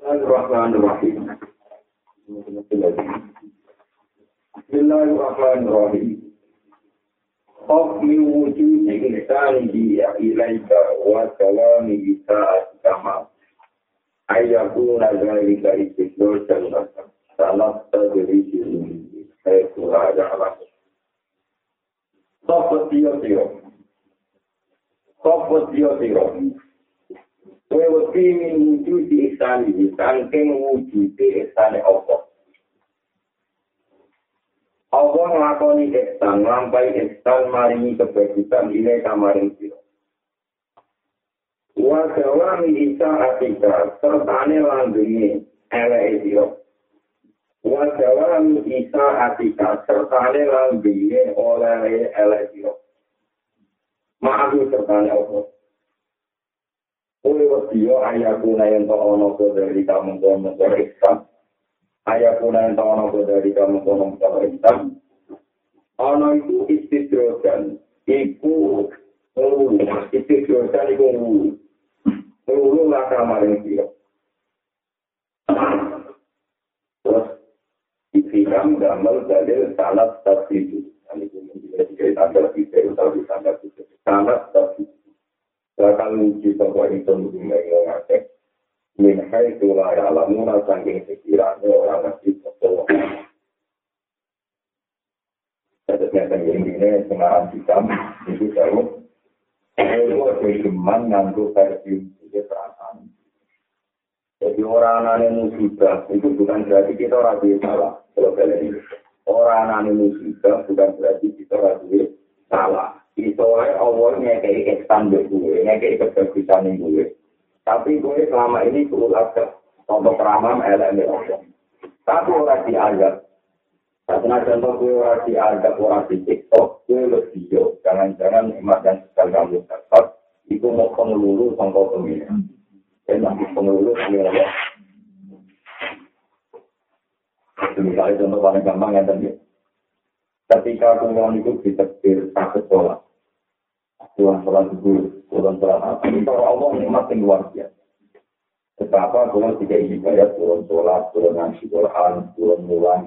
Bismillahirrahmanirrahim. Bismillahirrahmanirrahim. Khafmi wujudi insanihi ilaika wa salami sa'at kama ayyakuna zalika istiqlal jannah salat tadrisi hayatullah ja'ala Sopo tiro kowe wedi wujudi insani saking wujudi insani Allah Allah nglakoni ihsan, nglampahi ihsan maringi kebajikan ini kamaring sira. Wa dawami isa atika sertane langgenge eleke sira. Wa dawami isa atika sertane langgenge oleh eleke sira. Ma'ahu sertane Allah. Kowe wedi ayakuna yen ana dari kamu kono ihsan. Ayakuna yang tahu dari kamu konon Islam, ana itu istidrojan, iku istidrojan iku ngulu lah kamarin dia. Terus dikira gambar dalil salat tasbih, ini menjadi cerita tanggal kita atau di tanggal kita salat tasbih. Kalau kita buat itu mengenai min haitsu la ya'lamuna saking sekiranya orang ngerti betul. Sebenarnya tentang ini pengarang hitam itu tahu. Kalau kegeman nganggo versi itu perasaan. Jadi orang aneh musibah itu bukan berarti kita orang salah. Kalau kalian ini orang aneh musibah bukan berarti kita orang salah. Itu Allah ngekei ihsan gue, ngekei kebagusan gue. Tapi gue selama ini perlu ada contoh keramam elemen Allah. Tapi orang dianggap. Karena contoh gue orang dianggap, orang di TikTok, gue lebih jauh. Jangan-jangan emak dan sekali kamu dapat, itu mau pengelulu contoh pemilihan. Dan nanti pengelulu pemilihan. Misalnya contoh paling gampang yang tadi. Ketika pemilihan itu ditekir sakit sholat. Tuhan sholat dulu, Tuhan sholat apa? Ini kalau Allah nikmat yang luar biasa. Betapa Tuhan tiga ibadah, Tuhan sholat, Tuhan ngaji Quran, Tuhan mulang.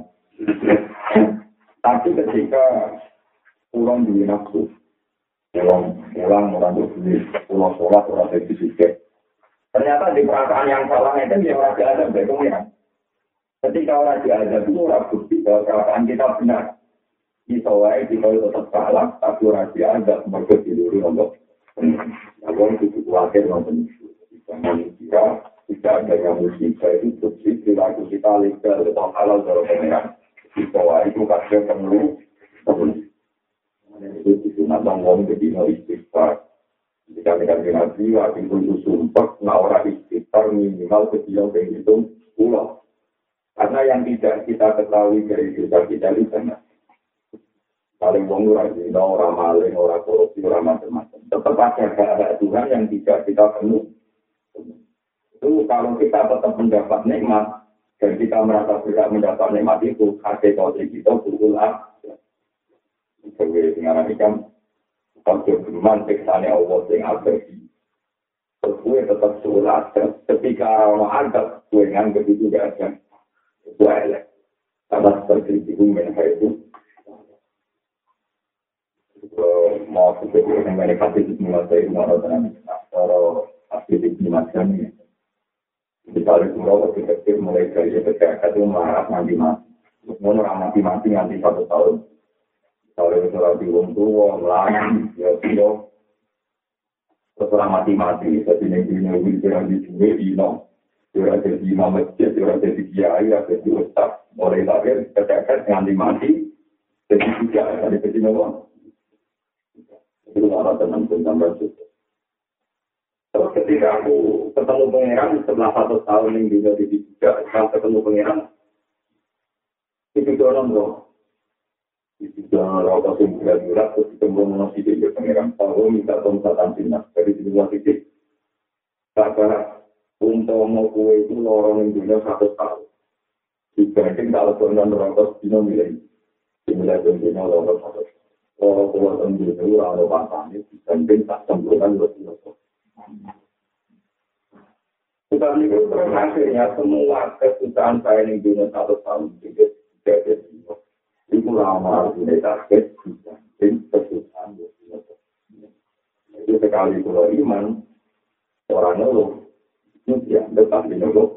Tapi ketika Tuhan di nafsu, mulang, orang berdiri, Tuhan sholat, orang berdiri. Ternyata di perasaan yang salah itu dia orang diadab, ya. Ketika orang diadab itu orang bukti bahwa perasaan kita benar. Isowai kita tetap salah, tapi orang dianggap mereka diri untuk orang itu khawatir nonton itu. Jangan kira tidak adanya musibah itu bersih, perilaku kita legal atau halal dari pemerintah. Isowai itu kadang perlu itu nantang orang jadi mau istighfar. Jika kita nabi, waktu itu sumpah, nah orang istighfar minimal kecil berhitung 10. Karena yang tidak kita ketahui dari dosa kita itu sangat. Paling wong ora zina, ora maling, ora korupsi, ora macam-macam. Tetap ada Tuhan yang tidak kita penuh. Itu kalau kita tetap mendapat nikmat dan kita merasa tidak mendapat nikmat itu, hakikat kita berulang. Sebagai pengarang ikan, kalau berman teksane Allah yang abadi. Terus gue tetap sholat. Ketika orang ada, gue nganggap itu gak ada. Itu elek. Karena seperti itu mengenai itu. Mau seperti yang mereka itu menguasai rumah dengan atau aktivitas macam ini. Di kali pulau kecil mulai dari PKK itu marah mati. Semua orang mati nanti 1 tahun. Kalau itu lagi wong tua, melayang, ya sudah. Setelah mati. Jadi negeri yang dijual di nong. Dia jadi imam masjid, dia jadi kiai, dia jadi ustaz. Mulai lahir PKK nanti mati. Jadi juga dari kecil nong. Itu malah teman-teman bersyukur. Terus ketika aku ketemu pangeran setelah 1 tahun yang bisa juga, saya ketemu pangeran itu dorong loh. Itu dorong rokok yang berat-berat terus ketemu mengasih dia pangeran. Kalau minta tomsatan sinas dari semua titik. Karena untuk mau kue itu lorong yang dunia 1 tahun. Dibanding kalau dorong rokok dino milih. Dimulai dunia lorong 1 tahun. Kalau keluar tembus itu orang pasang itu dibanding tak sempurna lebih besar. Bukan itu terus akhirnya semua kesusahan saya ini dunia 1 tahun tidak jadi. Itu lama sudah target dan kesusahan. Itu sekali kalau iman orang ngeluh, itu ya depan di ngeluh.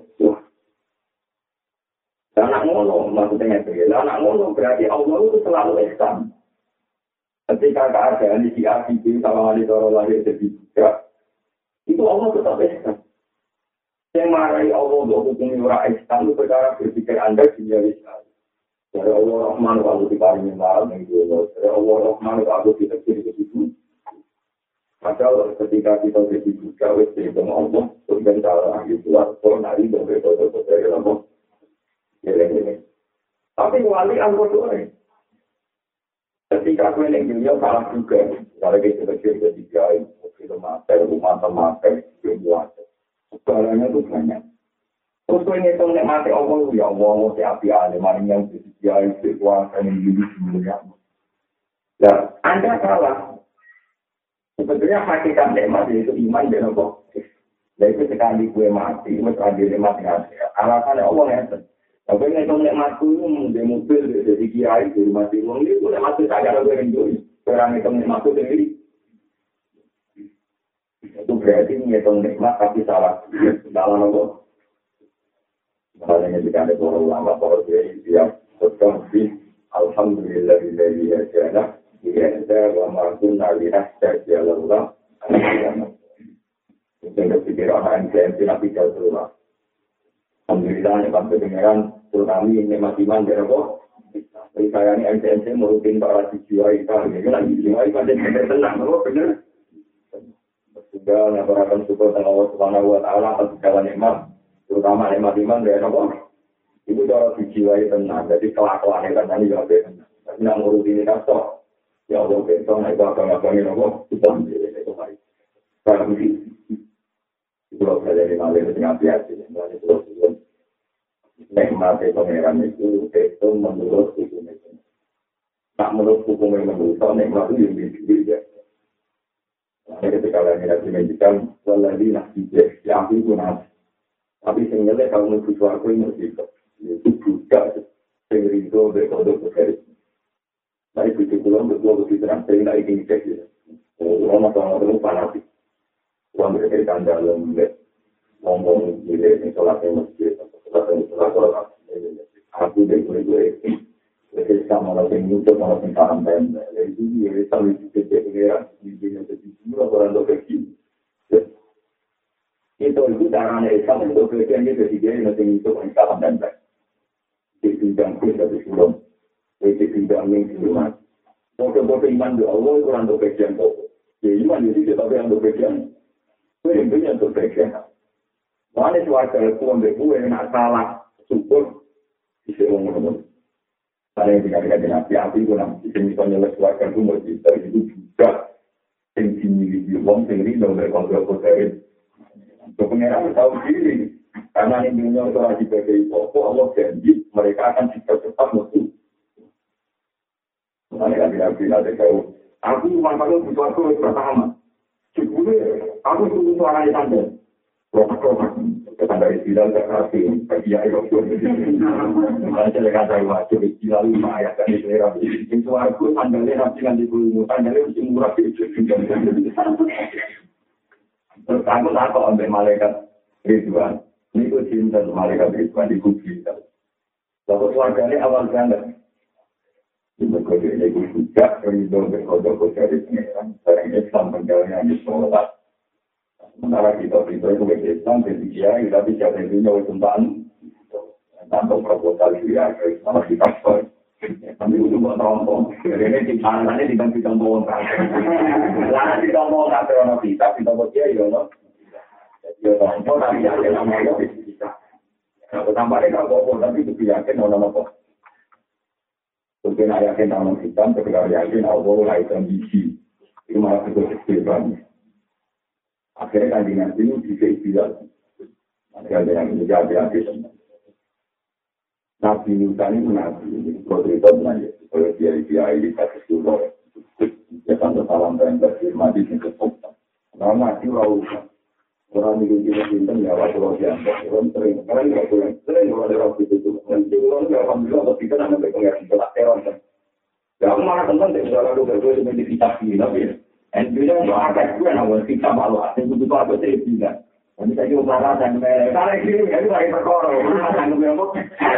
Anak ngono maksudnya itu. Anak ngono berarti Allah itu selalu ihsan. Ketika keadaan di siap-siap sama wali orang lahir jadi juga, itu Allah tetap ihsan. Yang marahi Allah untuk hukumi orang ihsan itu perkara berpikir Anda dijari sekali. Dari Allah Rahman kalau diparingi malam yang dulu, dari Allah Rahman kalau kita kiri ke situ. Padahal ketika kita jadi juga, wes dihitung Allah, kemudian cara ahli keluar, kalau nari dan betul-betul dari Allah. Tapi wali al-Qur'an ketika gue yang dunia kalah juga kalau kita kecil ketiga itu mater rumah mater semua segalanya itu banyak terus gue ngitung nikmati Allah ya Allah api ada maring yang disediakan kekuasaan yang hidup semuanya nah Anda salah sebetulnya hakikat nikmat itu iman dan Allah dan itu sekali gue mati gue terakhir nikmat alasannya Allah ngerti. Tapi ngitung nikmatku itu di mobil, di kiai, di rumah di rumah itu nikmatku saya ada gue enjoy. Orang ngitung nikmatku sendiri. Itu berarti ngitung nikmat tapi salah. Salah apa? Makanya jika ada para ulama, para kiai yang berkongsi, alhamdulillahilladzi hadana ila wa ma kunna linahtadiya laula an hadana. Itu yang dipikir orang yang tidak terlalu. Alhamdulillah, ya Pak Pendengaran, terutama ini masih iman, ya Pak. Jadi saya ini MCMC merutin para dijiwai, ini lagi dijiwai, pada benar-benar, benar. Sudah, ngabarakan syukur dengan Allah Subhanahu wa Ta'ala atas segala nikmat, terutama nikmat iman, ya Pak. Itu cara dijiwai tenang, jadi kelakuan kan ini juga benar. Tapi yang merutin ini kan, ya Allah, besok, itu abang-abangin Allah, kita ambil, itu baik. Karena kalau saya dari Malaysia dengan biasa, mulai terus nikmat pangeran itu menurut hukum itu. Tak menurut hukum yang menurut nikmat itu yang berbeda. Nah, ketika lagi nanti menjadikan selagi nasi yang itu nasi. Tapi sebenarnya kalau menurut suaraku ini itu juga sehingga berkodok berkait. Tapi itu pulang betul betul terang sehingga ini jadi. Orang orang fanatik. Uang berkaitan dalam ngomong di sholatnya masjid sholat aku dari gue sama orang yang nyusul sama orang paham dan itu dia sama itu dia di dunia kedua orang dokter itu caranya Islam itu kerjanya ketiga yang penting itu orang paham dan di bidang dari sebelum di bidang yang sebelumnya mau iman doa Allah itu orang dokter yang ya iman jadi kita orang dokter yang itu yang dokter yang mana suara itu ambil gue nak salah syukur bisa ngomong. Karena yang dikatakan api-api itu nanti misalnya lesuarkan itu mau itu juga yang dimiliki uang sendiri dan berkontrol-kontrol. Pengenalan tahu diri karena ini dunia orang sebagai pokok Allah janji mereka akan cepat mutu. Karena tidak tahu. Aku masalah butuh aku pertama. Syukurnya aku tunggu suara yang Ketan dari Bilal ke Rasim, bagi ya itu. Saya kata wajib Bilal 5 ayat dari Selera. Itu aku tandanya nanti nanti dulu, tandanya mesti murah itu. Terus aku takut ambil malaikat Ridwan. Ini itu cinta malaikat Ridwan di kubri. Lalu keluarganya awal ganda. Itu kode ini juga ridho berkodok dari pengeran. Barang Islam penjalanan di sholat. Sementara kita itu Islam, jadi kiai, tapi siapa yang punya usulan tanpa proposal dia, sama kita pun. Tapi itu buat nonton. Ini di tangannya diganti tombol kan. Lalu di tombol kan terus kita buat kiai, ya no. Jadi tombol tapi ada namanya bisa. Kalau tambah dia kalau tapi itu yakin orang apa. Mungkin yakin orang hitam, ketika yakin Allah lain biji. Itu malah betul sekali. Akhirnya kan dengan ini bisa istilah. Ada yang menjadi teman. Nabi Musa ini nabi, kalau cerita belanja, kalau dia ini kasih dulu, ya tanda salam dan berfirmati yang kesopan. Nah, nabi Rasul, Orang minggu ini pinter ya waktu lo siapa, orang sering, karena nggak boleh, sering kalau ada waktu itu, nanti orang nggak alhamdulillah waktu itu nanti pengen sholat teron kan. Ya aku malah tentang dari sholat lu berdua sebenarnya kita pilih tapi, NB-nya nggak ada gue nawar kita malu, asing itu apa sih tidak. Nanti saya juga malah dan karena ini jadi lagi perkara, yang gue ngomong,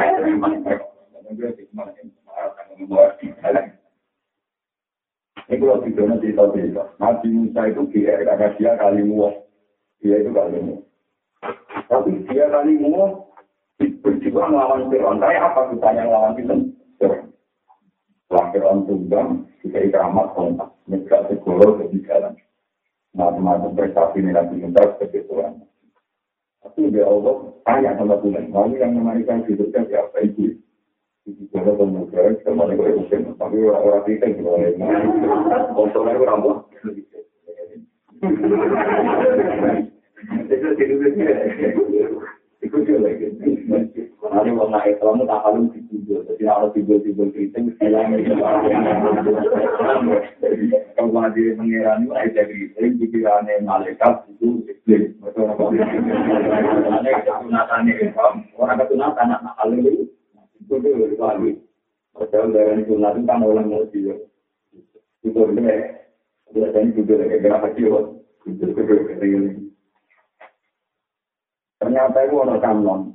ini kalau videonya cerita-cerita, Nabi Musa itu GR, karena dia kalimu. Dia itu kalimu. Tapi dia kalimu berjuang melawan Fir'aun. Kayak apa kita yang melawan Fir'aun? Setelah Fir'aun tunggang, kita ikamat kontak. Mereka segoro ke jalan. Macam-macam prestasi ini Nabi Musa sebagai Tuhan. Tapi dia Allah tanya sama Tuhan. Lalu yang memanikan hidupnya siapa itu? Kalau pemuda, semuanya boleh usin. Tapi orang-orang kita yang boleh. Kontrolnya orang-orang. Itu dia lagi. Nanti mau naik kamu tak kalung tidur. Jadi harus tidur kita istilahnya. Kalau masih mengirani ada kritik pikirannya malaikat itu iblis. Orang ketunatan anak kalung itu dia lagi. Padahal dari ketunatan kan orang mau dia. Itu dia. Biasanya juga lagi gerak kecil. Ternyata itu ada kanon.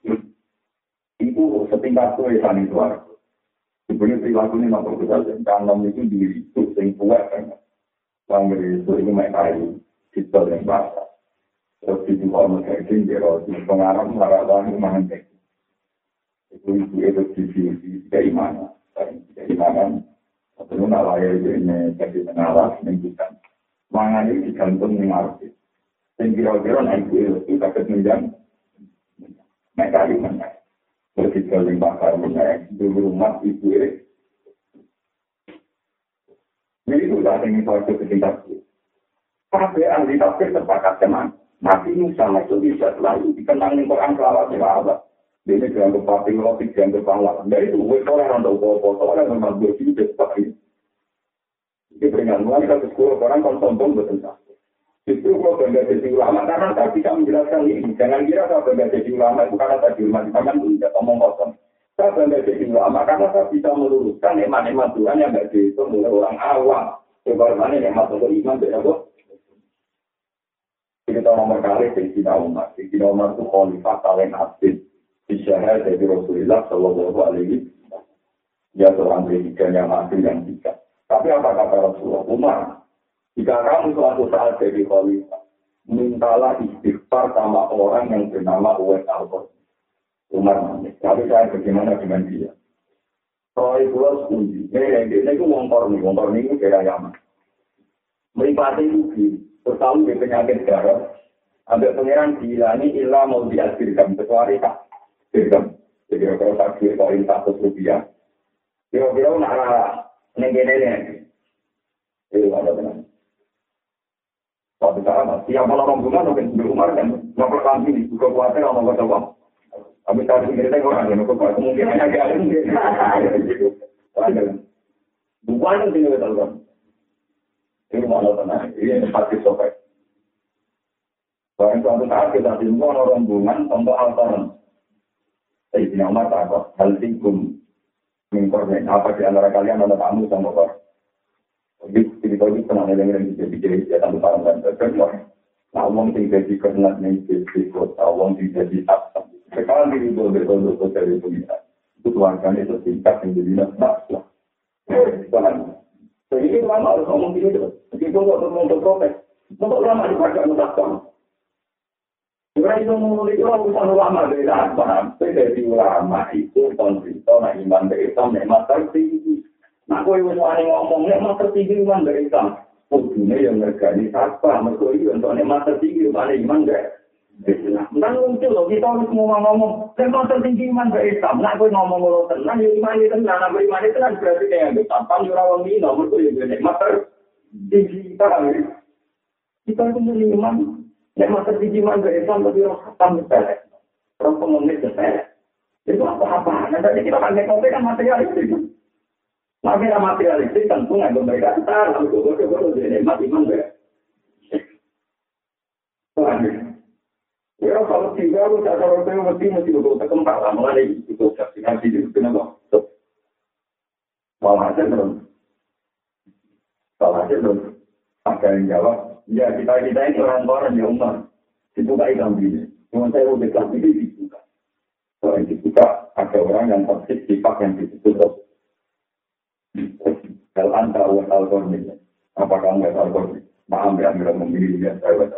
Itu setingkat tulisan itu ada. Sebenarnya perilaku ini mampu kita. Kanon itu diri itu yang kuat kan. Bang itu main kayu. Kita yang basah. Terus itu kalau mengkaitkan dia pengarah mengharapkan menghentikan. Itu divisi keimanan. Keimanan. Sebelum awalnya ini jadi pengarah menunjukkan. Mangan ini digantung mengarti. Dan kira-kira naik itu takut menjam. Mereka itu menaik. Begitu yang bakar menaik. Dulu rumah ibu ini. Jadi itu adalah yang suatu ketingkat itu. Tapi ahli tafsir terpakat teman. Nabi Musa itu bisa selalu dikenang dengan Quran selawat selawat. Ini dianggap patriotik, dianggap pahlawan. Dari itu, orang untuk foto, orang memang berhidup seperti ini. Ini peringatan mulai ke sekolah orang sombong betul. Justru kalau bangga jadi ulama karena saya bisa menjelaskan ini. Jangan kira saya bangga jadi ulama itu karena saya di rumah tangan itu tidak omong kosong. Saya bangga jadi ulama karena saya bisa meluruskan nikmat-nikmat Tuhan yang tidak dihitung oleh orang awam. Sebagaimana nikmat untuk iman tidak kok. Kita nomor kali Sayyidina Umar. Sayyidina Umar itu khalifah paling aktif di syahid dari Rasulullah Shallallahu Alaihi Wasallam. Dia seorang presiden yang aktif yang bijak. Tapi apa kata Rasulullah? Umar, jika kamu suatu saat jadi khalifah, mintalah istighfar sama orang yang bernama Uwais Al-Qarni. Umar nangis. Tapi saya bagaimana dengan dia? Soal pulau Sundi, dia itu Wongkorni itu daerah Yaman. Meripati itu bertahu di penyakit darah. Ambil pengiran dilani ilah mau diakhirkan kecuali tak dirgam. Jadi kalau tak dirkoin Rp100. Kira-kira nak nengennya, itu ada benar. Tapi cara siapa orang rumah mungkin berumur dan melakukan ini juga kuatnya orang nggak tahu. Tapi tadi kita orang yang melakukan kemungkinan agak mungkin. Bukan yang tinggal tahu kan. Ini mana tenang, ini pasti sobek. Bahkan suatu saat kita semua orang rombongan untuk altaran. Saya tidak mau takut hal tingkum. Mengkorban apa di antara kalian ada tamu sama orang. Jadi kalau kita pernah dengar jadi ya tamu barang dan terkenal. Nah, orang tinggal di kernet nih di kota, orang tinggal di tapsa. Sekarang di betul dari pemerintah. Itu tuangkan itu tingkat yang jadi naksa. Jadi lama harus ngomong gini terus. Meskipun untuk protes, untuk lama dipakai naksa. Sebenarnya itu mengulik urusan ulama dari apa? Dari ulama itu konflikto, nah iman dari Islam memang tertinggi. Nah, kau yang ngomong memang tertinggi iman dari Islam. Ujungnya yang ngergani siapa? Mereka itu untuk memang tertinggi iman dari Islam. Nah, muncul loh kita harus ngomong memang tertinggi iman dari Islam. Nah, kau ngomong lo tenang, ya iman itu tenang. Nah, iman itu tenang berarti kayak gitu. Tanpa nyurawang ini, mereka yang nikmat tertinggi kita itu iman. Nek masa dijiman ke Islam, tapi orang khatam sepelek. Orang pengemis sepelek. Itu apa-apa. Nanti kita pakai kopi kan materialistik. Makanya materialistik tentu nggak mereka setar. Lalu gue jadi nikmat iman ke. Wah, Ya kalau tiga aku tak tahu apa mesti betul terkembang lama lagi itu saksikan itu kenapa? Malah aja terus. Malah aja terus. Ada yang jawab, ya kita ini orang-orang yang umat dibuka ikan bini. Cuma saya udah kelas ini dibuka. Kalau dibuka ada orang yang toksik sifat yang disebut kalau anda awal alkorni, apakah nggak alkorni? Maaf ya, ambil memilih yang saya baca.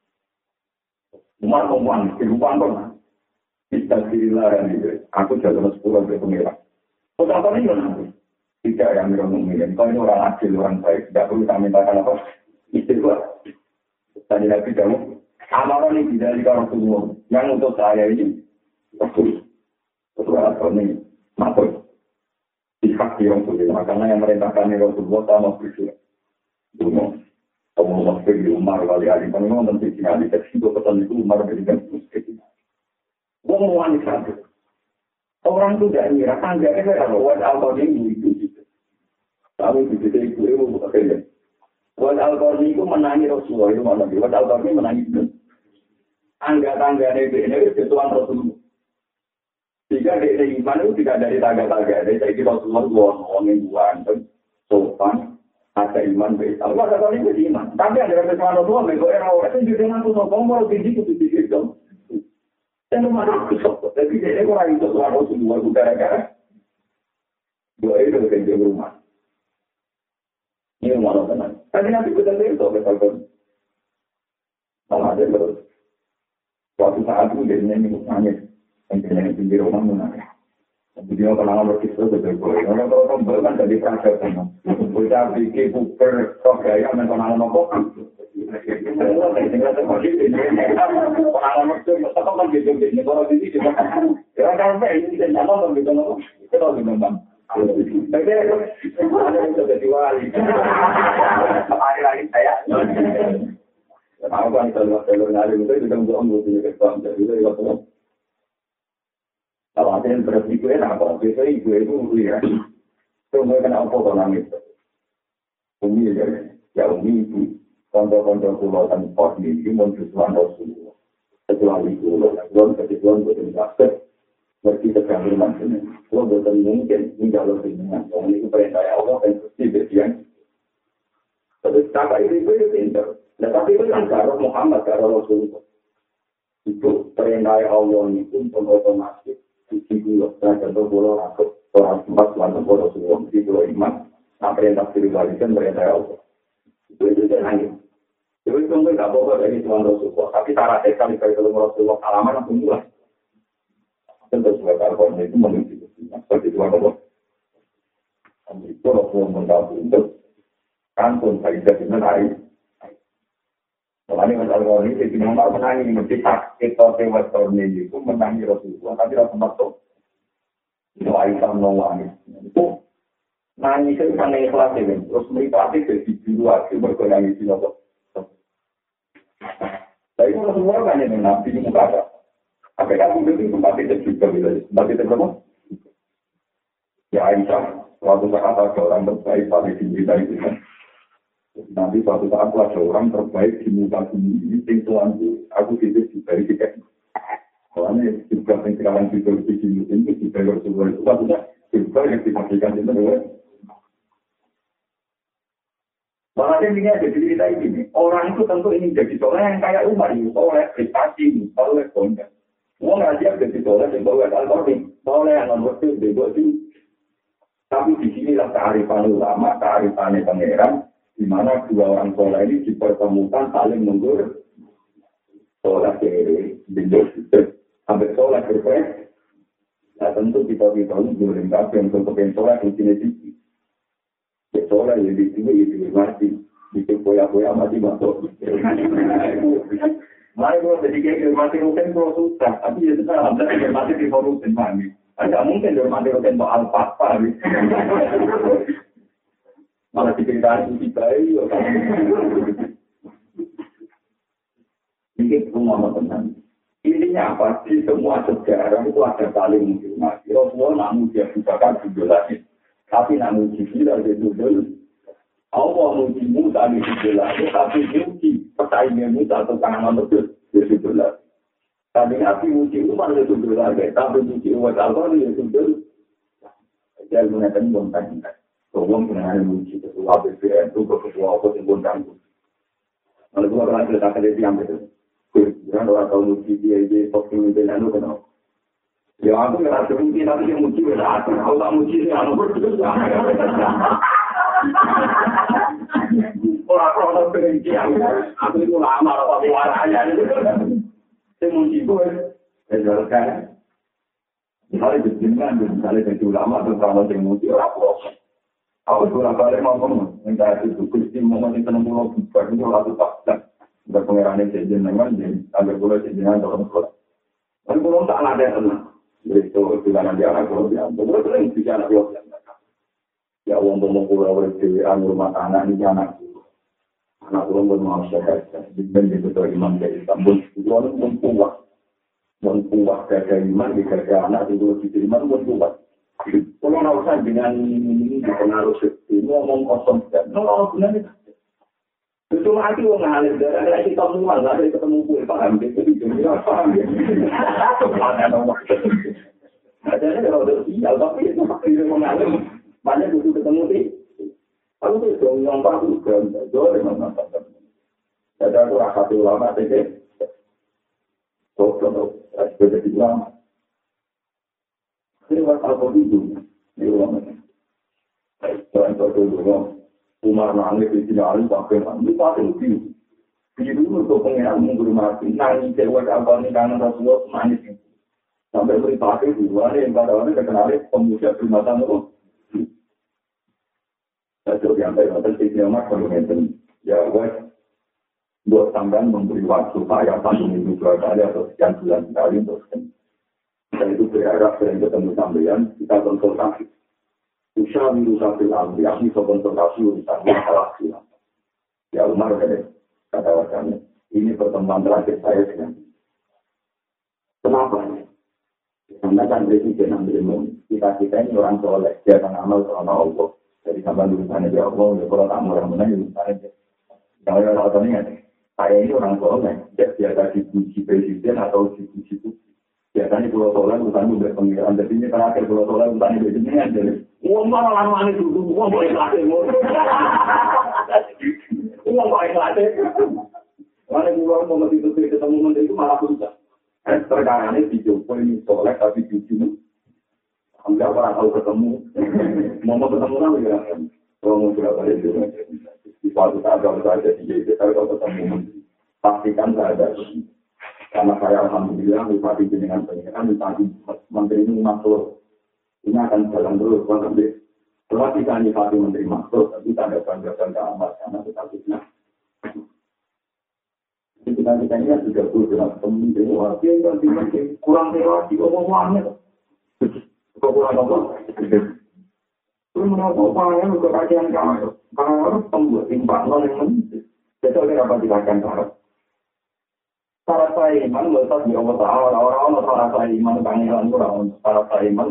Umat ngomong, kehidupan pernah. Kita dirilah yang itu. Aku jalan 10 dari pengira. Kau apa nih kan? Tidak yang memilih. Kau ini orang adil, orang baik. Tidak perlu kami mintakan apa? Istighfar. Tadi lagi kamu. Amaran ini tidak dikawal semua. Yang untuk saya ini, betul. Betul alkorni. Maaf. Pihak yang sudah. Makanya yang merintahkan ini Rasulullah sama berjuang. Dulu. Kamu masuk di Umar kali-kali, kan memang nanti tinggal di teksi itu pesan itu Umar berikan musik. Wong wanita itu. Orang itu tidak ngira, tangganya kalau buat alkohol itu. Tapi di situ itu bukan kerja. Buat alkohol itu menangi Rasulullah itu mana? Buat alkohol ini menangi itu. Tangga-tangganya ini ketuan Rasulullah. Jika dari iman itu tidak dari tangga-tangga, dari Rasulullah ngomongin buan, sopan. Ada iman baik. Kalau ada kali itu iman. Tapi ada kesalahan tua, mereka orang itu juga nanti sokong mau tinggi itu tinggi dong. Dan rumah itu sokong. Tapi dia orang itu suara semua itu gara-gara dua itu kerja rumah. Ini rumah tenang. Tapi nanti kita lihat itu betul. Malah ada terus. Suatu saat itu dia nyanyi nangis. Yang pinggir rumah menangis. Dia kenal berkisah betul-betul. Orang-orang kan jadi perasaan. Kita bikin buker kok gaya mengenal nopo. Orang itu tetap kan gitu ini kalau di sini juga. Ya kan ini dan apa gitu nopo. Itu lebih gampang. Tapi ada yang jadi wali. Hari lagi saya. Tahu kan kalau nari itu juga enggak punya kesempatan jadi itu. Kalau ada yang berarti gue apa? Biasa ibu itu lihat. Tunggu kenapa kok nangis? Umi ya umi itu. Konco-konco pulau dan pos ini menjusuan Rasulullah. Kecuali pulau, belum kecuali betul basket. Berarti sedang bermaksudnya. Kalau betul mungkin tidak lebih dengan. Orang itu perintah Allah dan pasti berjian. Tapi kakak itu pintar. Tapi itu kan karo Muhammad, karo Rasulullah. Itu perintah Allah itu pun otomatis. Di pulau, dan pulau aku orang tempat selama pulau semua di pulau iman, nah perintah diriwalikan perintah Allah. Itu nangis. Jadi itu nggak bawa dari Tuhan Rasulullah, tapi cara sekali dari Rasulullah alaman aku mulai. Tentu sebagai orang itu menuju seperti Tuhan Allah. Itu Rasulullah mendapat untuk kantun saya dengan air. Soalnya masalah ini, jadi memang menangi mesti kita lewat tahun ini itu menangi Rasulullah, tapi tidak masuk. Itu Aisyah menangis. Itu nangis itu kan ikhlas ini, terus menikmati dari biru hati berkenangi di Allah. Tapi kalau semua kan yang nabi ini muka ada. Apa yang aku bilang tempat itu juga bila tempat itu berapa? Ya Aisyah, suatu saat ada orang terbaik pada diri itu kan. Nanti suatu saat ada orang terbaik di muka bumi ini, yang Tuhanku, aku hidup dari kita. Soalnya juga yang sekarang hidup di sini itu juga Rasulullah itu maksudnya juga yang dipastikan itu adalah. Makanya ini ada cerita ini, orang itu tentu ingin jadi soleh yang kayak Umar, soleh prestasi, soleh konten. Uang aja jadi soleh yang bawa alkohol, soleh yang non-betul, betul. Tapi di sinilah kearifan ulama, kearifan pangeran. Di mana dua orang soleh ini dipertemukan saling mundur. Soleh kiri, bingung, sampai soleh berpeng. Nah tentu kita boleh nggak yang untuk yang soleh di sini. Ya soleh yang di sini itu mati. Itu poya-poya mati masuk. Mari kalau jadi kayak mati rutin kalau susah. Tapi ya sekarang ada mati di rutin mati. Tidak mungkin mati rutin soal apa. Malah diceritakan itu baik. Ini semua tenang. Intinya apa sih? Semua sejarah itu ada saling menghormati. Rasulullah namun dia bukakan judul lagi. Tapi namun judul ada judul. Allah mujimu tadi judul lagi. Tapi muji persaingan Musa atau tangan betul. sudul lagi. Tapi Nabi muji Umar ya sudul lagi, tapi muji Umar Al-Qur'an ya sudul. Jadi mengatakan bongkang. Tolong dengan muji ketua BPN itu ketua apa yang bongkang. Kalau gua pernah cerita ke dia yang betul. Jangan orang tahu muji dia posting di lalu kenal. Ya aku nggak mungkin tapi yang muji beda. Kalau tak muji dia anu berdua. Orang berhenti aku itu lama apa suaranya itu. Saya muji gue. Kan. Misalnya misalnya jadi ulama atau kalau yang muji orang apa. Aku sudah balik mau ngomong. Minta itu Gusti momen itu 60 bulan itu lalu tak. Udah pengerannya jenengan dan agar boleh jenengan dalam sekolah. Tapi belum tak ada yang tenang. Jadi itu juga nanti anak pulau bilang, betul sering bisa anak pulau bilang. Ya uang mau pulau berdewan rumah tanah ini anak pulau bermau syahada. Dan betul imam dari Istanbul itu orang mempuak kerja iman di kerja anak itu di iman mempuak. Kalau urusan dengan ini dipengaruhi seperti ngomong kosong dan orang benar. Itu mati wong ngalir darah kita semua lah dari ketemu gue paham gitu dia paham ya. Ada kalau udah sial tapi itu masih mengalir banyak butuh ketemu sih. Aku tuh dong yang baru kan jauh memang mantap. Ada aku rasa ulama tadi. Kalau ada di ulama. Ini waktu itu di ulama. Contoh Umar nangis di sini alim pakai mandi pakai ubi. Di dulu untuk pengiran mengguru mati. Nangis cewek apa nih karena Rasulullah nangis. Sampai beri pakai dua yang pada orang terkenal pemuda primatan itu. Saya coba yang saya katakan di Umar kalau ngeten ya buat tambahan memberi waktu saya tahun itu 2 kali atau sekian bulan sekali untuk dan itu berharap sering ketemu sampean kita konsultasi. Usaha wirusafil amri, yakni konsultasi urusan masalah silam. Ya Umar kata wajahnya, ini pertemuan terakhir saya dengan. Kenapa? Karena kan presiden ambil ilmu. Kita ini orang soleh, dia akan amal karena Allah. Jadi sampai urusannya dia Allah, ya kalau tak mau yang menang urusannya dia. Yang orang tahu ini, saya ini orang soleh, dia biasa dipuji presiden atau dipuji publik. Biasanya pulau soleh urusan udah pengiran, jadi ini terakhir pulau soleh urusan itu jenengan jadi. Uang malah lama itu, uang boleh latih, uang boleh latih. Mana uang mau itu ketemu menteri itu malah susah. Perkara ini dijumpai ini soleh tapi dijumpai. Alhamdulillah orang tahu ketemu, mau ketemu lagi ya. Kalau mau sudah balik juga. Di suatu saat kalau saya jadi JPT kalau ketemu menteri, pastikan saya ada. Karena saya alhamdulillah bupati dengan pengiran, bupati menteri ini makhluk. Ini akan jalan terus, nanti setelah kita nyifati menteri makhluk, tapi tanda tanggapan keamat, karena kita fitnah. Jadi kita ini kan 30 dengan pemimpin, wah dia yang ganti kurang relasi, omongannya. Kok kurang apa? Itu menapa upaya untuk kajian kamu, kalau harus membuat timbangan yang menentu. Jadi oleh apa dilakukan syarat? Syarat saya iman, letak di Allah Ta'ala, orang-orang syarat saya iman, panggilan kurang, syarat saya iman,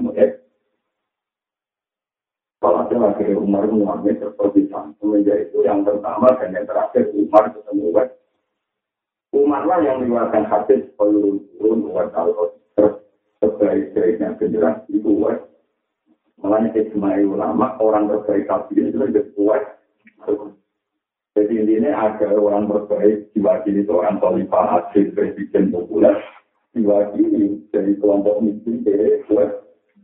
kalau ada lagi Umar mengambil seperti semenjak itu yang pertama dan yang terakhir Umar ketemu Umar. Umar lah yang mengeluarkan hadis turun Umar kalau sebaik-baiknya penjelas itu Umar. Makanya ijma ulama orang terbaik tadi itu lebih kuat. Jadi intinya ada orang terbaik diwakili seorang khalifah asli presiden populer diwakili dari kelompok miskin dari kuat.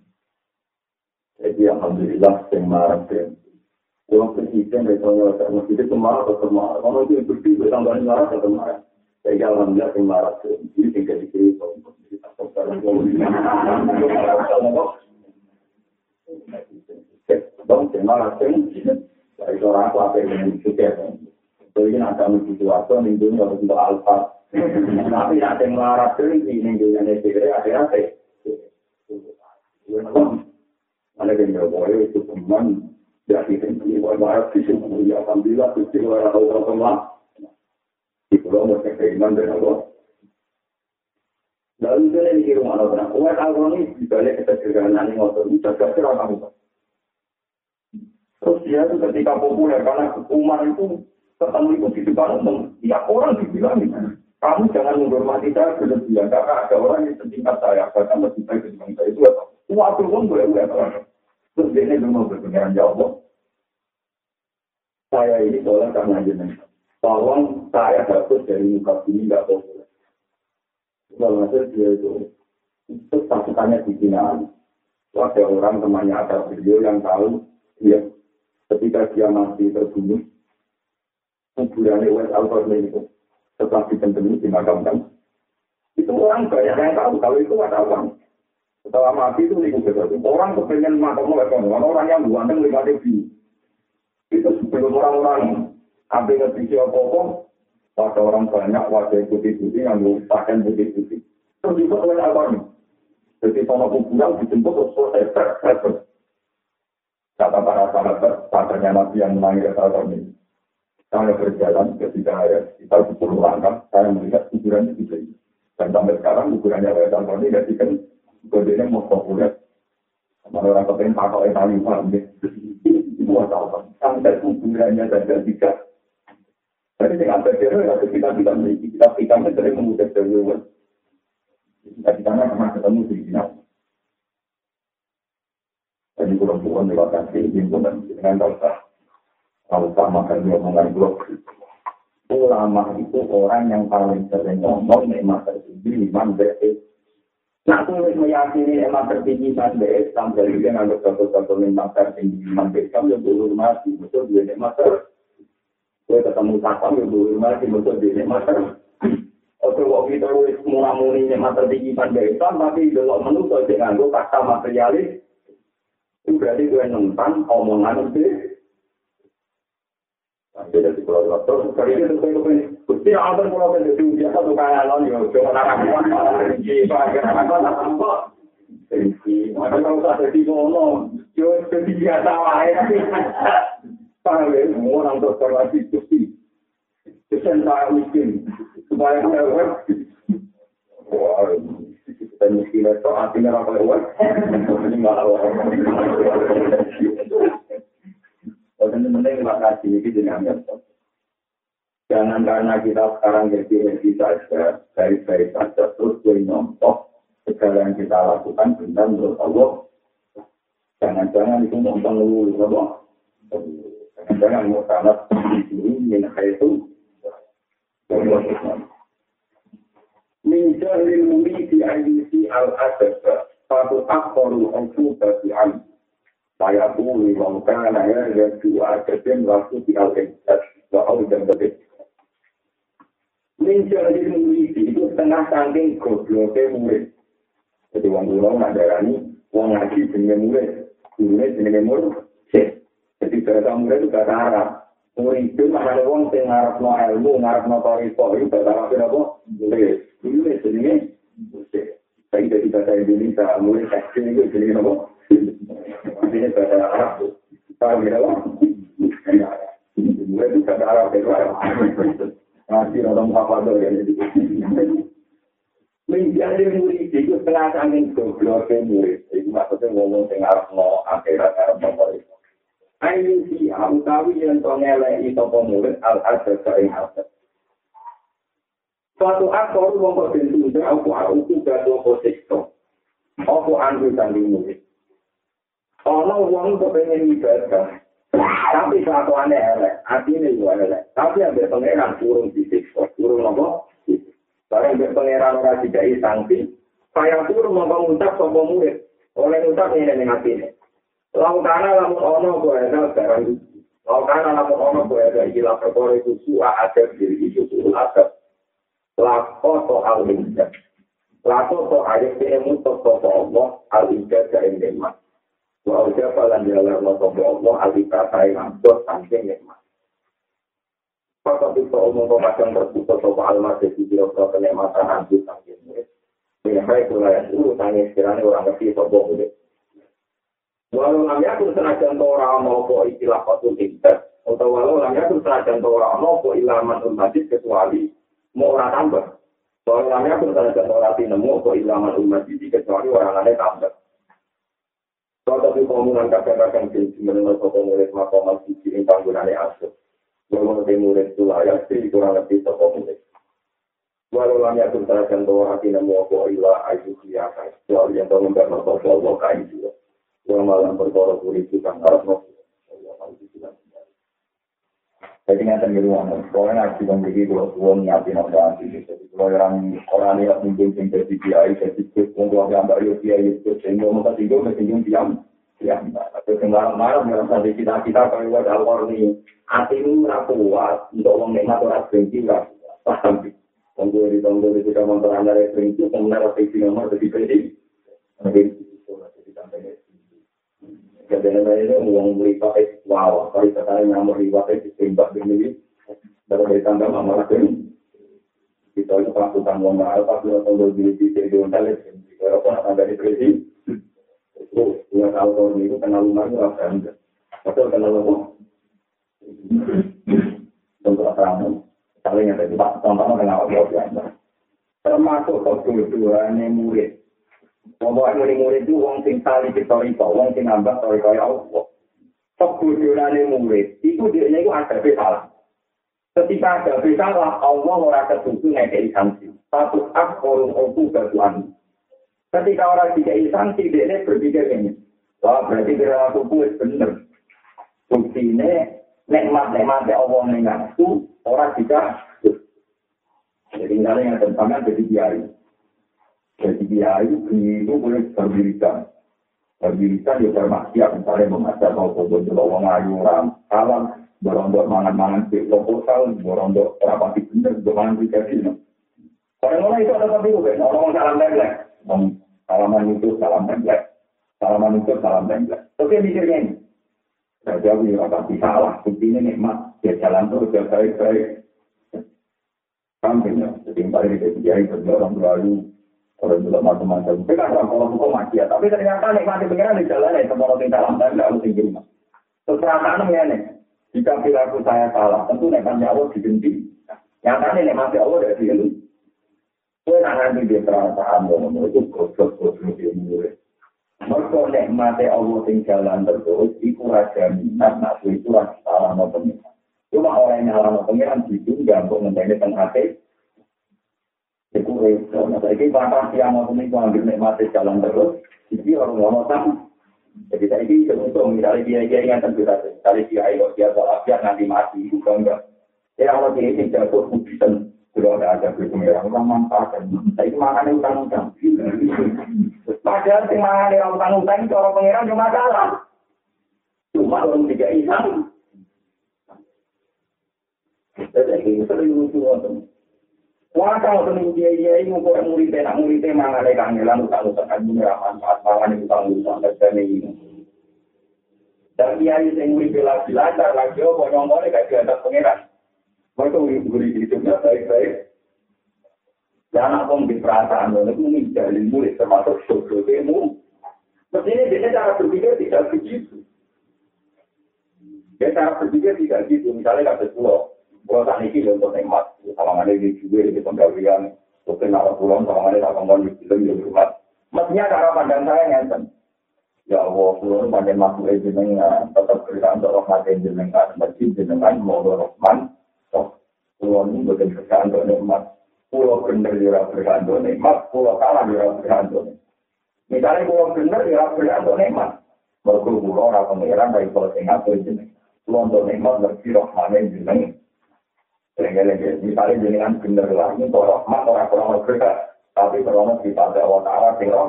Jadi alhamdulillah yang marah dan orang presiden misalnya masjid itu marah atau marah. Kalau itu bersih bertambah marah atau marah. Jadi alhamdulillah yang marah dan ini tinggal di sini untuk kita sekarang kalau dong marah dan dari orang apa yang juga. Jadi ada sesuatu minggu harus untuk alfa. Tapi ada yang marah dan ini minggu yang ada. Ada yang boleh itu teman jadi tinggi warna sisi mulia alhamdulillah sisi warna Allah di pulau mereka iman dan Allah. Lalu saya di rumah Allah. Umat Allah ini dibalik kesederhanaan ngotot itu jaga kamu. Terus dia itu ketika populer karena Umar itu ketemu itu di depan umum, tiap orang dibilang Kamu jangan menghormati saya berlebihan karena ada orang yang setingkat saya, bahkan lebih baik dibanding saya itu apa? Waktu pun boleh terus dia mau berpengaruh jawab. Saya ini tolong karena jenengan. Tolong saya dapat dari muka bumi nggak boleh. Kalau hasil dia itu pasukannya di Cina. Ada orang temannya ada beliau yang tahu dia ketika dia masih terbunuh kuburannya West Alfred itu. Setelah dipendemi dimakamkan, itu orang banyak yang tahu kalau itu ada uang. Setelah mati itu ikut betul. Orang kepengen makam orang yang buandeng 5.000. Itu sebelum orang-orang ambil ngerti apa-apa, pada orang banyak wajah putih-putih yang pakaian putih-putih. Terus juga oleh apa nih? Jadi sama kuburan dijemput selesai. Kata para sahabat, padanya Nabi yang menangis saat ini. Saya berjalan ketika kita 10 langkah, saya melihat kuburan itu juga. Dan sampai sekarang kuburannya Waitan Tony tidak diken, kodenya mau populer. Sama orang kepengen pakai tali paham deh. Itu apa? Sampai kuburannya saja tidak. Jadi dengan terkira, kita tidak memiliki, kita dari memudah dari kita pernah ketemu di sini. Jadi kurang-kurang lewat kasih himpunan dengan dosa. Kalau sama kan omongan blog, ulama itu orang yang paling sering ngomong nikmat tertinggi iman BS. Nah, aku meyakini nikmat tertinggi iman BS sampai dia nganggap satu-satu nikmat tertinggi iman BS kamu yang dulu mati, betul dia nikmat ter. Gue ketemu sakam yang dulu mati, betul dia nikmat ter. Oke, waktu itu mula-muli nikmat tertinggi iman BS, tapi kalau menurut saya nganggo kata materialis, itu berarti gue nentang omongan BS. Jadi kalau dokter, kali ini saya kepengen, pasti ada kalau ada di biasa tuh kayak non yo, cuma nak apa, jadi apa, jadi ada kalau ada di mono, yo jadi biasa wae. Paling semua orang dokter lagi pasti, kesan saya miskin, supaya saya wah, kita miskin itu artinya apa ya? Ini malah orang. Teman-teman makasih ini dengan jangan karena kita sekarang jadi saja, baik-baik saja terus nyontok segala yang kita lakukan benar menurut Allah. Jangan-jangan itu mau mengeluh, jangan-jangan mau sangat ini itu. Min jahlil muridi ayyusi al-asad fatu akbaru al-futa bi'al. Saya pun mengatakan ya dua kejadian waktu di Al-Qadar bahwa dan berbeda. Mencari murid itu setengah saking gobloknya murid. Jadi orang pulau ngajarani, orang ngaji dengan murid, gurunya dengan murid. Jadi bahasa murid itu bahasa Arab. Murid itu mana orang yang ngarepno ilmu, ngarepno tarifah itu bahasa Arab apa? Murid. Murid jenenge murid. Saya jadi bahasa Indonesia, murid kecil itu jenenge apa? Ini bahasa Arab tuh. Tahu tidak lah? Mulai itu bahasa Arab itu. Ngasih orang apa tuh ya? Menjadi murid itu setengah angin gobloknya murid. Itu maksudnya ngomong tengah no akhirat Arab motor itu. Ayo si utawi yang tongelai itu pemurid al-adab yang adab. Suatu aktor wong bentuk aku gado posisi. Aku anggota murid. Kalau uang kepengen ibadah, tapi kelakuannya elek, artinya juga elek. Tapi ambil pangeran turun disiksa, turun apa? Barang ambil pangeran orang tidak sanksi, saya turun mengucap sama murid. Oleh ucap ini dengan hati ini. Laukana lamun ono bohena barang, laukana lamun ono bohena ilah perkara itu suah adab diri itu suah adab. Lako soal hijab, lako soal ayat ini mutlak soal Allah al-hijab dari nikmat. Wa ucapa lan jalan Allah alika saya ngampus saking nikmat. Pakot itu umum pemacang terputus sopa almasih di biro-biro kenikmatan anjur saking murid. Minahai kulayan dulu tanya sekiranya orang ngerti sopa murid. Walau namanya pun senajan Torah maupun istilah patul hijab. Atau walau namanya pun senajan Torah maupun ilaman umadis kecuali mau orang tambah. Walau namanya pun senajan Torah tinemu maupun ilaman umadis kecuali orang lain tambah. Kalau tapi komunan kadang-kadang menurut sopo murid makomal sisi yang panggunannya asuh. Menurut murid itu layak sih kurang lebih sopo murid. Walau lamanya pun terjadi hati namu apa ilah ayu kiakai. Walau yang tahu enggak nopo Allah kain juga. Yang malam berkorok kulit itu kan harus nopo. Jadi nggak terlalu lama. Kalau nak kita beri uang nyapi nafas ini. Jadi kalau orang yang mungkin jadi kiai, jadi untuk apa yang kiai itu sehingga mereka tinggal diam. Atau tengah malam dalam satu kita kalau ada orang ini hati ini kuat untuk mengenai orang berhenti lah. Paham? Tunggu di kita menterang dari itu kemudian revisi nomor jadi kredit. Kadang-kadang uang melipat wow, kalau sekarang yang melipat ditembak begini, dari tangga malah kita itu pasukan uang mahal, pasukan tunggu di hotel, kalau pun ada di kredit, itu punya auto itu kenal rumahnya apa enggak? Betul kenal rumah. Untuk apa? Saling ada di contohnya kenal apa? Termasuk kebutuhan murid. Pokoknya murid itu wong sing tali historika, wong sing ngambah historika ya Allah. Kebutuhan murid itu dia itu ada salah. Ketika ada salah, Allah ora ketutup ngekei sanksi. Satu akhorun oku batuan. Ketika orang dikei sanksi, dia berpikir ini. Wah berarti perilaku kuis bener. Buktinya nikmat-nikmat Allah mengaku orang tidak. Jadi misalnya yang tentangnya jadi kiai. Jadi kiai itu boleh berdirikan. Berdirikan ya bermaksiat. Misalnya mengajar mau kubur orang ayu orang salam. Berondok mangan-mangan di proposal. Berondok rapati bener. Bermangan di kasih. Orang-orang itu ada tapi bukan. Orang-orang salam templek. Salaman itu salam templek. Salaman itu salam templek. Oke mikirnya ini. Saya jauh ya rapati salah. Buktinya nikmat. Dia jalan terus. Dia baik-baik. Sampingnya, jadi paling di kiai orang baru, orang juga macam-macam. Tapi kan kalau bukan mati ya, tapi ternyata nikmati pengiran di jalan ya, semua orang dalam dan nggak mesti gimana. Terserah ya nih, jika perilaku saya salah, tentu nikmatnya Allah diganti. Nyatanya nikmatnya Allah dari dulu. Kue nanti di perasaan itu goblok ilmu. Mereka nikmatnya Allah di jalan terus, itu raja minat, nafsu itu raja salah no pengiran. Cuma orang yang nyala pengiran itu nggak untuk menjadi penghati. Itu repot. Nah, ini batas yang mau ambil nikmati jalan terus. Jadi orang mau tahu. Jadi saya ini untuk misalnya dia yang terbiasa. Misalnya dia biar nanti mati itu enggak. Ya kalau dia ini jatuh hujan sudah ada pengiran orang manfaatkan. Saya itu makanya utang-utang. Padahal si makanya utang-utang itu orang pengiran cuma salah. Cuma orang tidak isang. Jadi sering lucu orang. Wah kalau temen dia ini orang muridnya mangane kangelan utang-utang kan dunia manfaat mangan utang-utang dan ini. Dan dia ini murid belajar lagi oh ngomongnya kayak ada pangeran. Mereka murid hidupnya baik-baik. Dan apa yang di perasaan itu menjadi murid termasuk sosialmu. Mestinya dia cara berpikir tidak begitu. Dia cara berpikir tidak gitu. Misalnya kata pulau. Kalau saat ini untuk nikmat, sawangannya di juga di penggawian, mungkin arah pulang sawangannya tak kongkong di film di rumah. Mestinya cara pandang saya ngenten. Ya Allah, pulang pandang masuk jenengan, tetap kerjaan untuk rahmat jenengan, masjid jenengan mau rahman. Pulang ini bukan kerjaan untuk nikmat. Pulau benar dia kerjaan untuk nikmat, pulau kalah dia kerjaan untuk nikmat. Misalnya pulau benar dia kerjaan untuk nikmat. Berkumpul orang pengiran dari pulau Singapura jenengan. Pulau untuk nikmat berarti rahmatnya jenengan. Misalnya jenengan bener lah, ini rahmat orang-orang berkah, tapi kalau sifatnya Allah Ta'ala tinggal.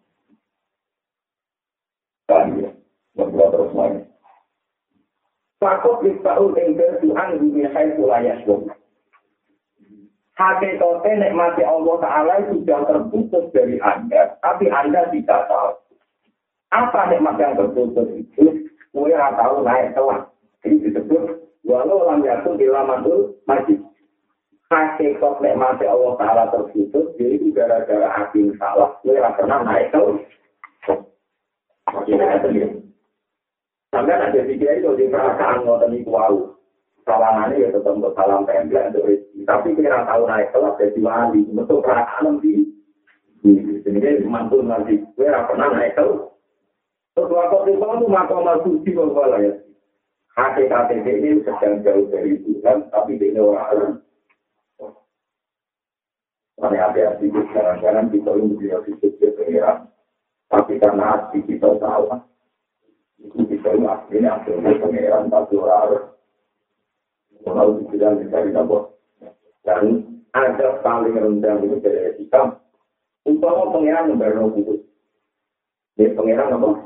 Dan berbuat terus lagi. Fakut diktaul engkel Tuhan dunia hai pulayas dong. Hakikatnya nikmati Allah Ta'ala sudah terputus dari Anda, tapi Anda tidak tahu. Apa nikmat yang terputus itu? Kue tahu naik kelas. Ini disebut walau lam yakun ilamanul majid. Hakikat nikmati Allah Ta'ala terputus, jadi itu gara-gara hati salah, gue gak pernah naik terus. Maksudnya itu. Sampai ada video itu di perasaan ngoten iku wau. Sawangannya ya tetap untuk salam template untuk rezeki. Tapi kira tahu naik kelas jadi wali, betul perasaan di sini mantul nanti, gue gak pernah naik terus. Terus waktu itu makom suci bahwa ya. Hakikat ini sedang jauh dari Tuhan, tapi dia orang. Karena hati-hati jarang-jarang kita lebih disebut pengiran. Tapi karena hati kita tahu, itu kita akhirnya akhirnya pengiran tapi orang kalau tidak mencari dapur. Dan ada paling rendah itu dari kita. Umpama pengiran membayar itu. Dia pengiran apa?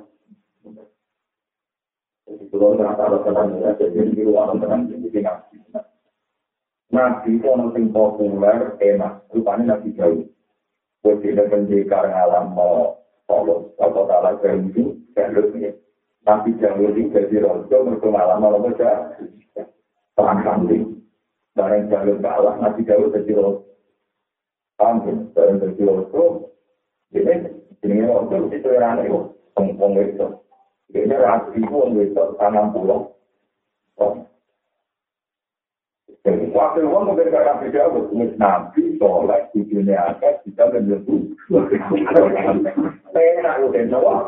Jadi kalau ternyata tenangnya jadi di ruang tenang jadi tidak. Nabi itu orang yang populer, enak. Rupanya Nabi jauh. Buat tidak pendekar ngalam mau tolong. Kalau tak ada itu, jalurnya. Nabi jauh ini jadi rojo, berpengalaman mau baca. Perang kambing. Barang jalur kalah, Nabi jauh jadi rojo. Kambing, barang jadi rojo. Ini rojo, itu yang aneh. Pengpong itu. Ini rapi pun itu, tanam pulau. Jadi waktu itu orang berkata beda, Nabi soleh di dunia akhir kita menyebut. Saya nak udah jawab.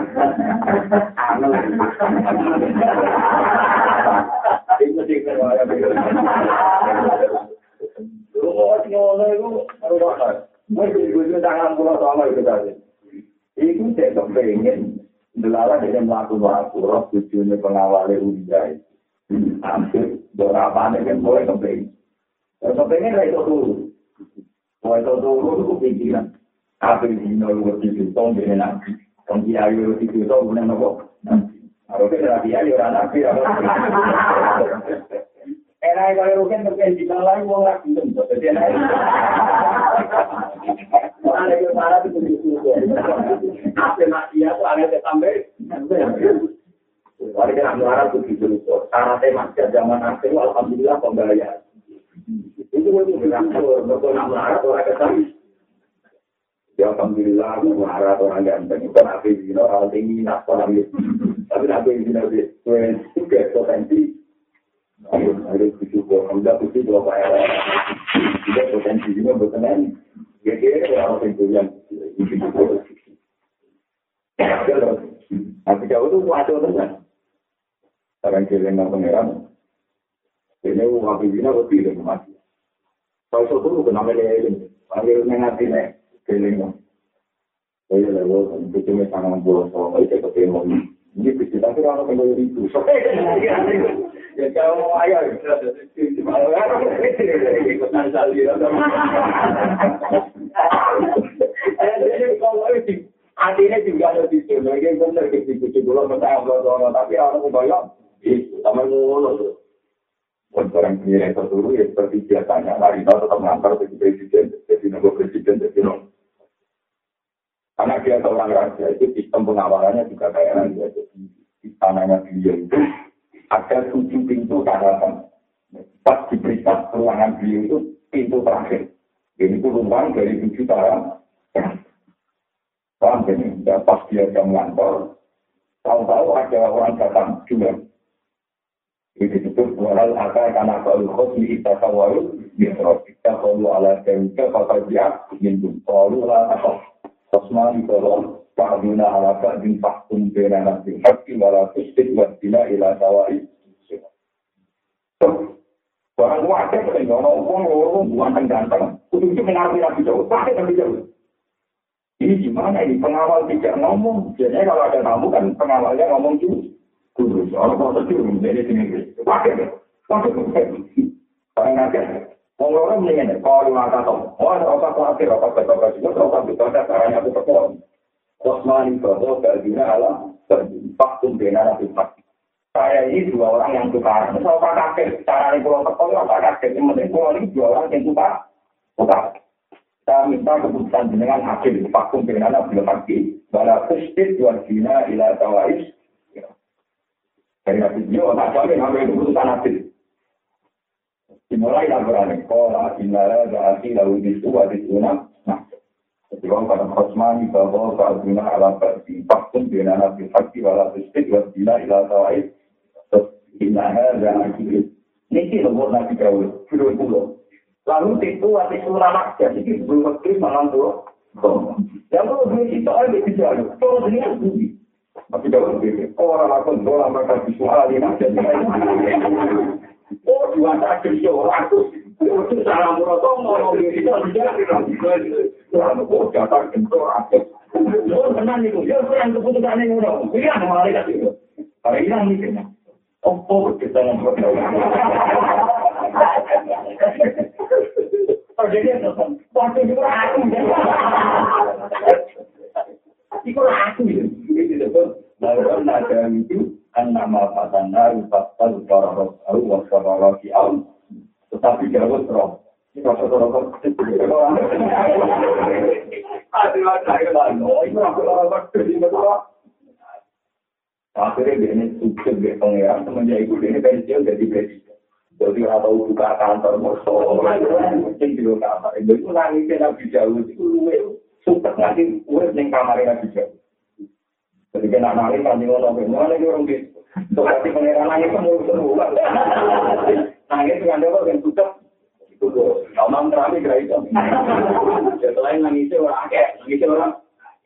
Itu sih saya bilang. Lu mau ngono itu apa? Mesti gue tangan pulau sama itu tadi. Itu saya kepengen dilarang dengan melakukan roh tujuannya pengawal udai. Hampir beberapa dengan boleh kepengen. Kepengen lah itu dulu. Mau itu dulu itu pikiran. Apa yang dino itu tahun dengan nabi. Tahun dia itu tahun dengan apa? Harusnya nabi ayo orang nabi. Era kalau rugen kepengen di dalam mau nggak gitu. Jadi ada yang marah itu begitu. Apa nabi itu ada tambah. Warga Amlara begitu itu. Syaratnya masih zaman akhir, alhamdulillah pembayaran. Itu bilang betul Amlara orang ketemu. Ya alhamdulillah Amlara orang ganteng. Bukan apa ini orang tinggi nak orang itu. Tapi apa ini nanti juga potensi. Ada bersyukur, alhamdulillah itu berapa ya? Juga potensi juga berkenan. Jadi orang itu yang tapi jauh itu wajar kan? Sekarang kelengan pengeran, ini waktu ini aku pilih mati. Kalau itu kenapa dia ini? Panggil mengerti nih, kelengan. Saya lewat, itu cuma tangan bolos, kalau saya ketemu ini bisa tapi kalau kembali itu, ya kalau ayah, ikutan salju. Kalau itu artinya juga lebih sebagai benar kita belum bertanggung tapi orang kebayang itu sama ngono. Orang kira terturu ya seperti biasanya, Marino tetap mengantar jadi presiden, jadi nomor presiden, jadi nomor. Karena dia seorang raja, itu sistem pengawalannya juga kayak raja. Jadi istananya beliau itu ada 7 pintu daratan. Pas diperiksa ruangan beliau itu pintu terakhir. Jadi itu ruang dari 7 daratan. Paham ini, ya, pas dia jam ngantor, tahu-tahu ada orang datang juga. Itu disebut walau akal karena kalau khosmi itakawaru misrofika kalau ala jauhka kata dia minum kalau lah atau khosma ditolong pa'aduna ala ka'din fahkum bena nasi haki wala tustik wasila ila sawai. Barang wajah ketika orang-orang buatan ganteng, untuk itu mengerti nabi jauh, pakai nabi jauh. Ini gimana ini pengawal tidak ngomong, biasanya kalau ada tamu kan pengawalnya ngomong juga. Guru, orang mau terjun, jadi sini pakai deh. Pakai nanti, orang mendingan kalau mata tahu, apa khawatir, apa juga, apa betul caranya aku perform. Kosmani bahwa keadina alam faktum benar atau faktum. Saya ini 2 orang yang tukar. Misal Pak Kakek, caranya pulau perform Pak Kakek, yang penting pulau ini 2 orang yang tukar. Saya minta keputusan dengan hasil faktum benar atau faktum. Bala kustit warjina ila tawais. Dari video, tak jamin sampai keputusan hasil. Dimulai laporan sekolah, inara, berarti lalu disuruh disunat. Nah, ketika pada khosmani bahwa keaguna alam berarti faktum benar atau faktum bala kustit warjina ila tawais. Terus inara dan akhir. Ini nomor nanti jauh, 20. Lalu itu hati surah jadi belum waktu malam tuh. Yang belum itu ada di jalan. Kalau ini budi. Tapi jauh lebih. Orang akan doa mereka visual ini jadi. Oh, 2 tak jadi orang tuh. Itu salah murotong mau bisa bicara lalu kok jatah kentor aktif. Lo tenang itu, ya yang keputusan yang udah, ini ada malaikat itu. Hari ini mikirnya, oh kita ngobrol. Jadi waktu itu aku, itu aku itu. Lalu ada itu kan nama Fatana, Fatal, Barok, Wassalam, Kiam. Tetapi jauh terus. Itu orang akhirnya dia ini sukses di pengeran, semenjak itu dia ini pensiun jadi presiden. Jadi atau buka kantor musuh, mungkin di kamar. Itu nangisnya Nabi Dawud itu sukses nanti urut di kamar Nabi Dawud. Jadi kena nangis kan di mana itu orang gitu. Seperti pengeran nangis semua. Nangis dengan dia yang sukses. Itu loh, ngomong terakhir kira itu. Selain nangisnya orang.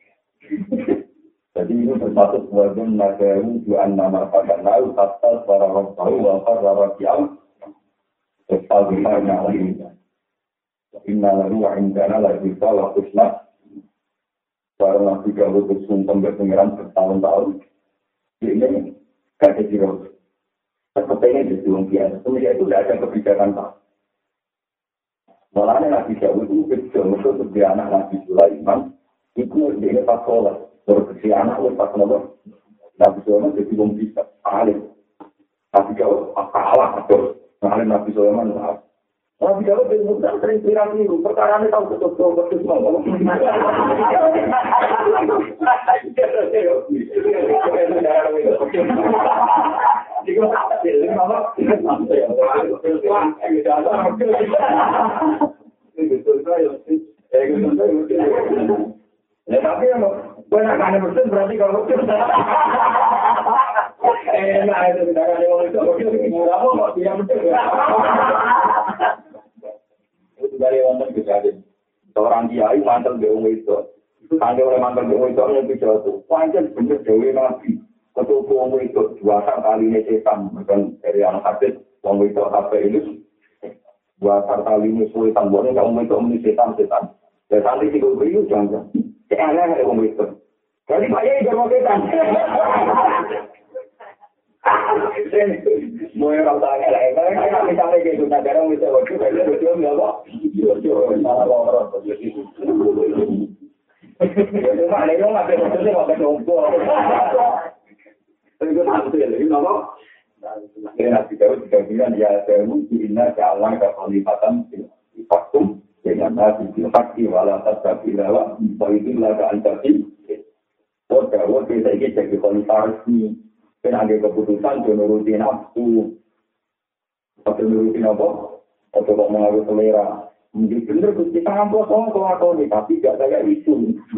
Jadi itu termasuk wajib nagaru juan nama pada lalu atas para orang tahu wafat para kiam serta besarnya lagi. Inna lalu wa'indana lagi salah kusna. Para nabi kalau bersumpah berpengiran bertahun-tahun. Ini kata sirot. Sepertinya di dunia biasa. Sebenarnya itu tidak ada kebijakan tak. Malahnya Nabi Dawud itu kecil, itu sebagai anak Nabi Sulaiman, itu dia pas sholat, berkesi anak itu pas sholat. Nabi Sulaiman jadi belum bisa, alim. Nabi Dawud kalah, betul. Alim Nabi Sulaiman, Nabi Dawud itu bukan sering pirang itu, perkara ini tahu betul-betul semua. Tapi gue nak kane betul berarti kalau betul. Nah itu tidak ada yang betul. Murah kok dia betul. Itu dari wonten kejadian. Seorang kiai mantel beung itu. Tangga oleh mantel beung itu yang bicara itu. Pancen bener dewe nabi. Ketua wong itu 2 kali setan, bukan dari anak hadis wong itu HP ini 2 kali ini setan, boleh kamu itu omni setan. Dan nanti si guru itu jangan, aneh wong itu. Jadi saya juga mau setan. Mau yang tanya lah, kalau misalnya gitu, negara bisa waktu betul nggak kok? Malah lorot jadi. Itu mana yang nggak betul nggak betul. Itu tampil, itu apa? Akhirnya Nabi Dawud juga bilang, ya mungkin Allah kekalifatan faktum dengan Nabi Fakti walatat tapi lewat itu laga antasi. Oh Dawud kita ini jadi khalifah resmi. Dan ada keputusan menuruti nafsu. Atau menuruti apa? Atau kok mengaruh selera. Mungkin benar kita ngampus kalau ini, tapi tidak kayak itu.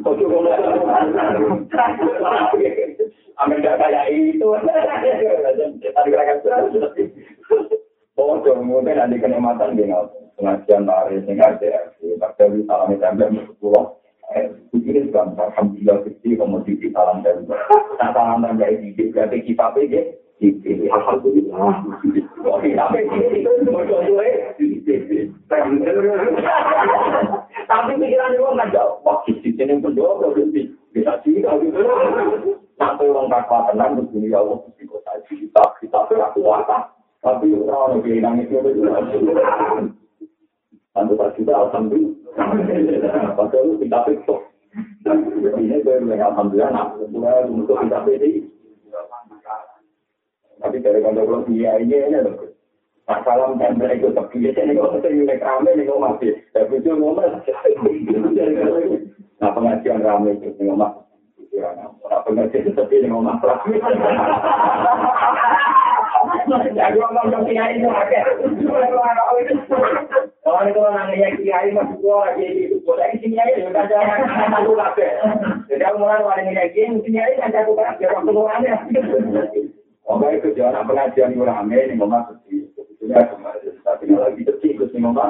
Amin tidak kayak itu. Tadi kira-kira oh, kemudian ada kenikmatan dengan pengajian tarik, dengan DRC. Tapi salam tembak pulau. Begini kan, alhamdulillah kecil komoditi salam tembak. Nah, salam tembak ini berarti kita pergi. Alhamdulillah. Oh, kita pergi. Tapi pikiran itu nggak jauh. Wah, di sini pun jauh berhenti. Bisa juga gitu. Sampai orang kakak tenang begini ya Allah. Kita kuasa. Tapi orang lebih nangis itu. Tentu saja kita alhamdulillah. Padahal kita pikir. Ini baru alhamdulillah. Nah, untuk kita pilih. Tapi dari kalau dia ini loh. Nah, salam tembak itu terbiasa ini kalau saya mulai rame ini kok masih. Tapi itu ngomong. Nah, pengajian rame itu ngomong. Nah, pengajian seperti ini ngomong. Jadi ngomong kiai itu pakai. Kalau itu namanya kiai masuk gua lagi itu boleh di sini aja udah jangan malu kabeh. Jadi mulai warnanya kiai di sini aja kan aku kan biar waktu luangnya. Oke, itu jangan pengajian yang rame ini ngomong seperti sebetulnya kemarin. Tapi kalau lagi tertikus nih ngomong.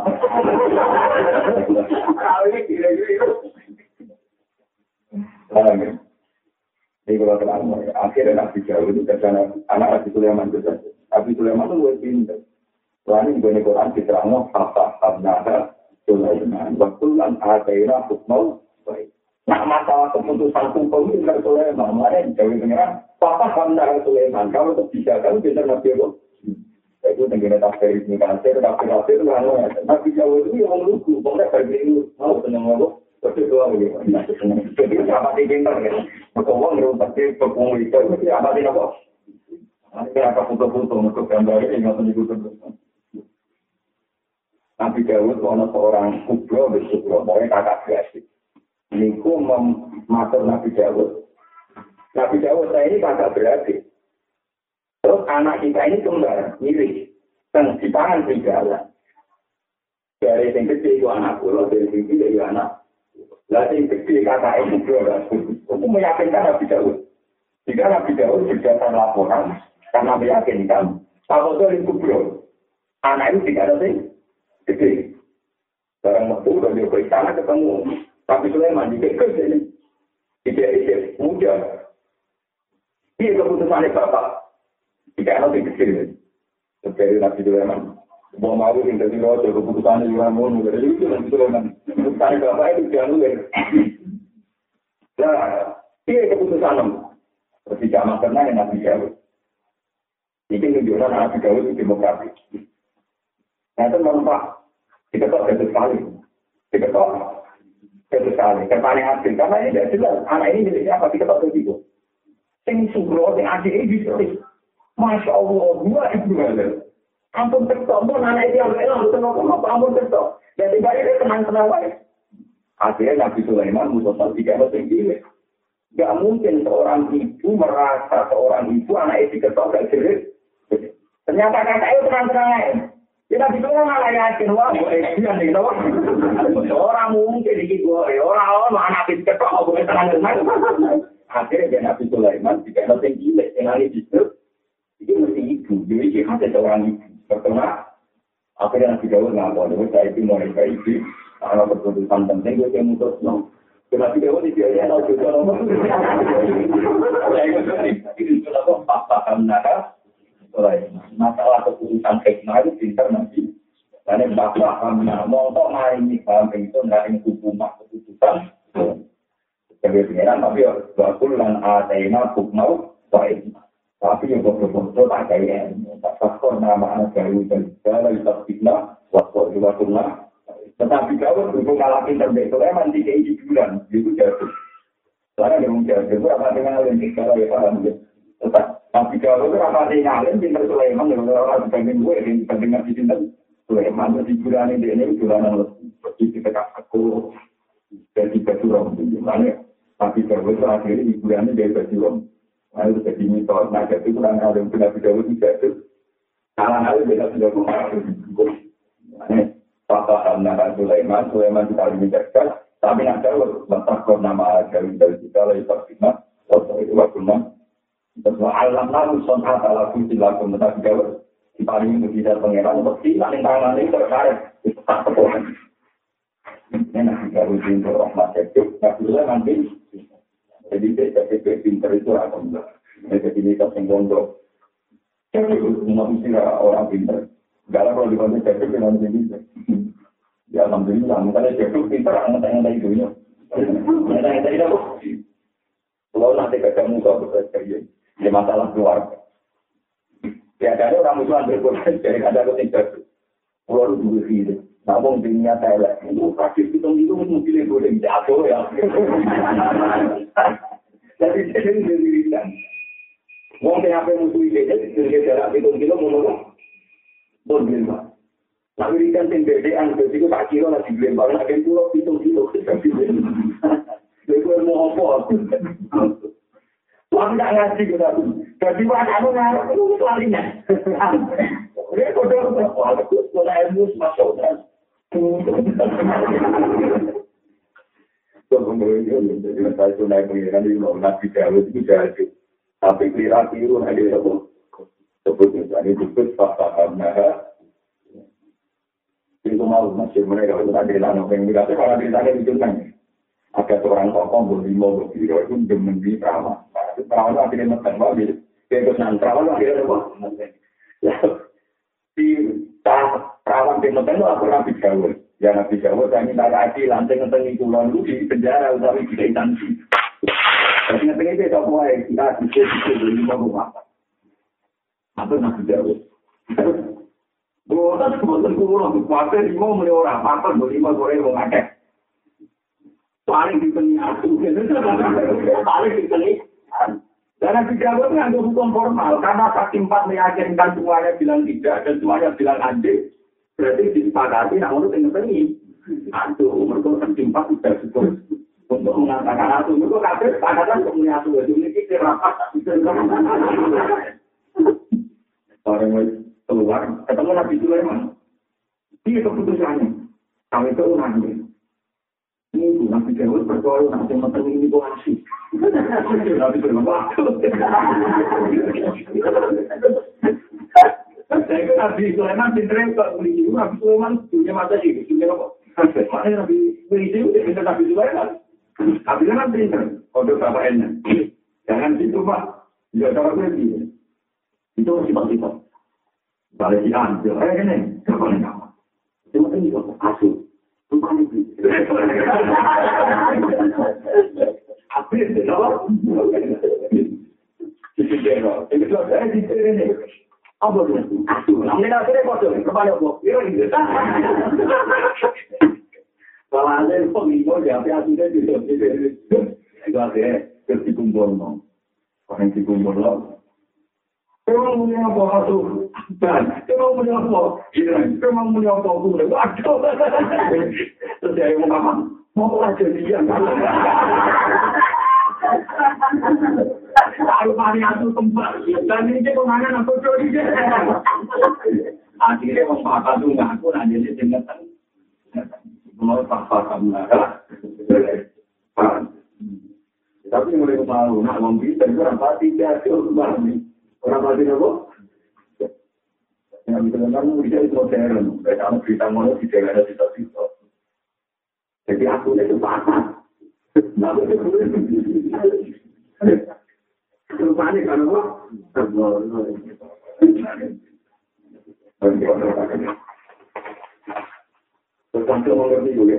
Jadi kalau terang, akhirnya Nabi Dawud itu karena anak Nabi Sulaiman itu saja. Nabi Sulaiman itu lebih pintar. Soalnya di Quran diterangkan fahamnaha Sulaiman. Waktulan ataina hukmau baik. Nah masalah keputusan hukum itu dari Sulaiman. Makanya jauh pengiran fahamnaha Sulaiman. Kalau itu bisa, kalau bisa Nabi Allah. Itu tenggine tafsir ini kan tafsir itu kan Nabi Jawa itu yang menunggu. Pokoknya bagi itu mau seneng Allah. Tapi doa begitu. Jadi apa sih pintar ya? Berkembang dari tafsir berkembang itu apa sih apa? Ini akan foto-foto untuk gambar ini nggak menyebut Nabi Dawud ada seorang kubro bersubro, pokoknya kakak beradik. Niku mematur Nabi Dawud. Nabi Dawud saya ini kakak beradik. Terus anak kita ini kembar, mirip. Dan di tangan serigala. Dari yang gede itu anak pulau, dari yang gede itu anak. Lalu yang gede kakak ini kubro. Itu meyakinkan Nabi Dawud. Jika Nabi Dawud berdasar laporan, karena meyakinkan, kalau itu kubro. Anak itu tidak ada sih. Gede. Barang waktu udah dia ke istana ketemu. Tapi Sulaiman juga kerja ini. Ide muda. Ini keputusannya bapak. Tidak ada yang kecil. Seperti Nabi Sulaiman. Mau mau yang jadi rojo keputusannya juga mau. Jadi itu Nabi Sulaiman. Keputusannya bapak itu jangan nulis. Nah, ini keputusan. Seperti zaman pernah yang Nabi Dawud. Ini menunjukkan Nabi Dawud itu demokratis. Nah, itu nampak. Diketok jatuh sekali. Diketok jatuh sekali. Kesannya hasil. Karena ini tidak jelas. Anak ini miliknya apa? Diketok jatuh. Yang subro, yang adik ini bisa. Masya Allah. Dua ibu ada. Ampun ketok. Ampun anak itu yang elang. Ampun ketok. Dan tiba-tiba dia tenang-tenang baik. Akhirnya Nabi Sulaiman musuh tiga mesin gini. Gak mungkin seorang ibu merasa seorang ibu anak itu diketok gak jerit. Ternyata kakak itu tenang-tenang lain. Kita bisa malah yakin wah, orang mungkin di gua, orang anak itu ketok, boleh tenang-tenang. Akhirnya dia Nabi Sulaiman tidak ada yang gila, yang lain justru itu mesti ibu, jadi ada seorang ibu bertengah. Akhirnya Nabi Dawud ngapa, saya itu mau nikah ibu, karena keputusan penting gue yang mutus no. Nabi Dawud itu ya tahu juga nomor. Itu apa? Paham nara. Masalah keputusan hikmah itu pintar nanti. Karena paham nara. Mau hari ini paham itu nggak yang hukumah keputusan. Sebagai pengiran tapi bakul dan atena hukmau baik. Tapi yang betul-betul tak kayak tak faktor nama anak baru dan segala itu fitnah waktu juga pernah. Tetapi kalau berhubung ngalamin terbaik Sulaiman 3 bulan itu jatuh. Soalnya memang jatuh itu apa dengan yang kita ya paham ya. Tapi kalau itu apa dengan pintar Sulaiman dengan orang pengen gue yang pendengar di sini Sulaiman di bulan ini bulan seperti kita aku jadi berjuang di mana. Tapi kalau itu akhirnya di bulan ini dia berjuang. Lalu jadi mitos, nah jadi kurang ada yang benar tidak tidak itu. Hal-hal beda sudah Paham nama Sulaiman kita ini cerdas, tapi nak tahu letakkan nama dari kita lagi terima, waktu itu waktunya. Terus alam lalu sonat ala kunci lagu mentah jauh. Kita ini tidak pengeran, mesti paling tangan ini terkait tak terpohon. Ini nak jauh pintar rahmat itu, nak Sulaiman nanti. Jadi jadi pintar itu akan jadi kita senggondok. Jadi manusia orang pintar. Kalau di konteks jadi dengan pintar. Ya alhamdulillah, misalnya jatuh pintar, ngeteng-ngeteng hidupnya. Ngeteng-ngeteng itu, kalau nanti ketemu kau bekerja, ya masalah keluarga. Ya ada orang musuhan berkurang, jadi ada keting jatuh. Kalau dulu gitu, namun dunia Thailand, itu praktis itu mungkin boleh jatuh ya. Jadi jadi dirikan. Mungkin apa musuh ini, jadi jarak hitung-hitung menurut, boleh lah. Nah, berikan tembedean, itu tak kira lagi dilempar, lagi pulau, hitung-hitung, jadi gue mau apa? Tuhan tak ngaji ke aku. Jadi, aku ngarep, itu larinya. Dia kodok, aku sekolah ilmu, masuk, dan jadi, saya itu naik pengiran, di Nabi Dawud itu jadi. Tapi kira-kira, ada sebut misalnya, disebut paham nara, itu mau masih mereka itu ada dalam yang berarti kalau ditanya itu kan ada seorang tokoh berlima berbiro itu demi perawan. Perawan akhirnya makan lagi. Kemudian perawan akhirnya apa? Di perawan kawan penonton itu aku Nabi Dawud. Ya Nabi Dawud saya minta kasih lantai ngeteng kulon itu di penjara utawi di instansi. Tapi ngeteng itu tak boleh kita bisa lima rumah. Atau Nabi Dawud. Bukan sebutan kulon, kuasa lima mulai orang apa lima boleh orang akeh. Paling dipeni aku, paling dipeni. Dan Nabi Dawud mengambil hukum formal karena saking 4 meyakinkan semuanya bilang tidak dan semuanya bilang anjing. Berarti disepakati namun itu tengah-tengah. Aduh, mereka saking 4 sudah cukup untuk mengatakan aduh. Mereka kabeh sepakatan untuk mengatakan aduh. Ini kita rapat. Orang keluar, ketemu Nabi Sulaiman. Ini keputusannya. Kami itu orangnya. Ini Nabi Dawud berdoa nanti menteri ini polisi. Nabi Sulaiman. Saya kan Nabi Sulaiman pinternya kok beli Nabi Sulaiman punya mata sih, punya apa? Makanya Nabi beli itu pinter Nabi Sulaiman. Nabi Sulaiman pinter. Kode bapaknya. Jangan gitu Pak. Ya cara beli. Itu sifat-sifat. Balik diambil, ini, kapan ini kamu? Cuma ini kok, asuh. Bukan itu. Habis, kenapa? Itu dia, itu saya di sini. Apa itu? Asuh. Namanya akhirnya kosong, kepala kok. Kalau ada yang pengimau, ya, asuhnya di sini. Itu akhirnya, dikumpul, orang dikumpul, Memang punya apa asuh? Memang punya apa? Memang punya apa? Waduh. Terus dia ngomong, mau aja dia. Kalau hari asuh tempat, dan ini pengangan aku curi. Akhirnya memang tuh ngaku nanya dia dengan mau apa kamu ada? Tapi mulai malu, nak ngomong kita juga pasti dia tuh banget. Orang mati apa? Yang benar-benar bisa itu modern. Kamu cerita mau di daerah cerita-cerita. Jadi aku itu pasang. Namun itu itu panik kan apa? Terus mengerti juga.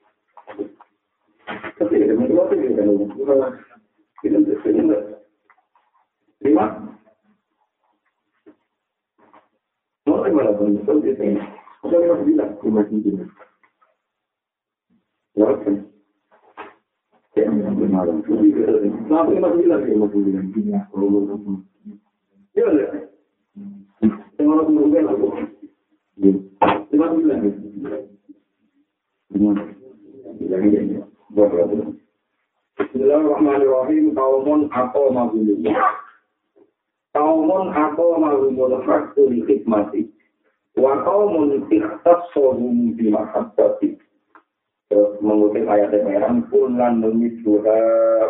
Tapi itu mengerti kan? Kita lima. No hay mala condición que tenga. O sea, no vida, imagínate. Ya, que me han llamado. No, pero más vida que hemos vivido en China. Yo tengo una comunidad algo. Más vida que. Bismillahirrahmanirrahim. Kaumun aqama bil Kaumun aqamahumul haqqu li khidmati wa qaumun ikhtassuhum bi mahabbati. Mengutip ayat Al-Quran, kullan numiduha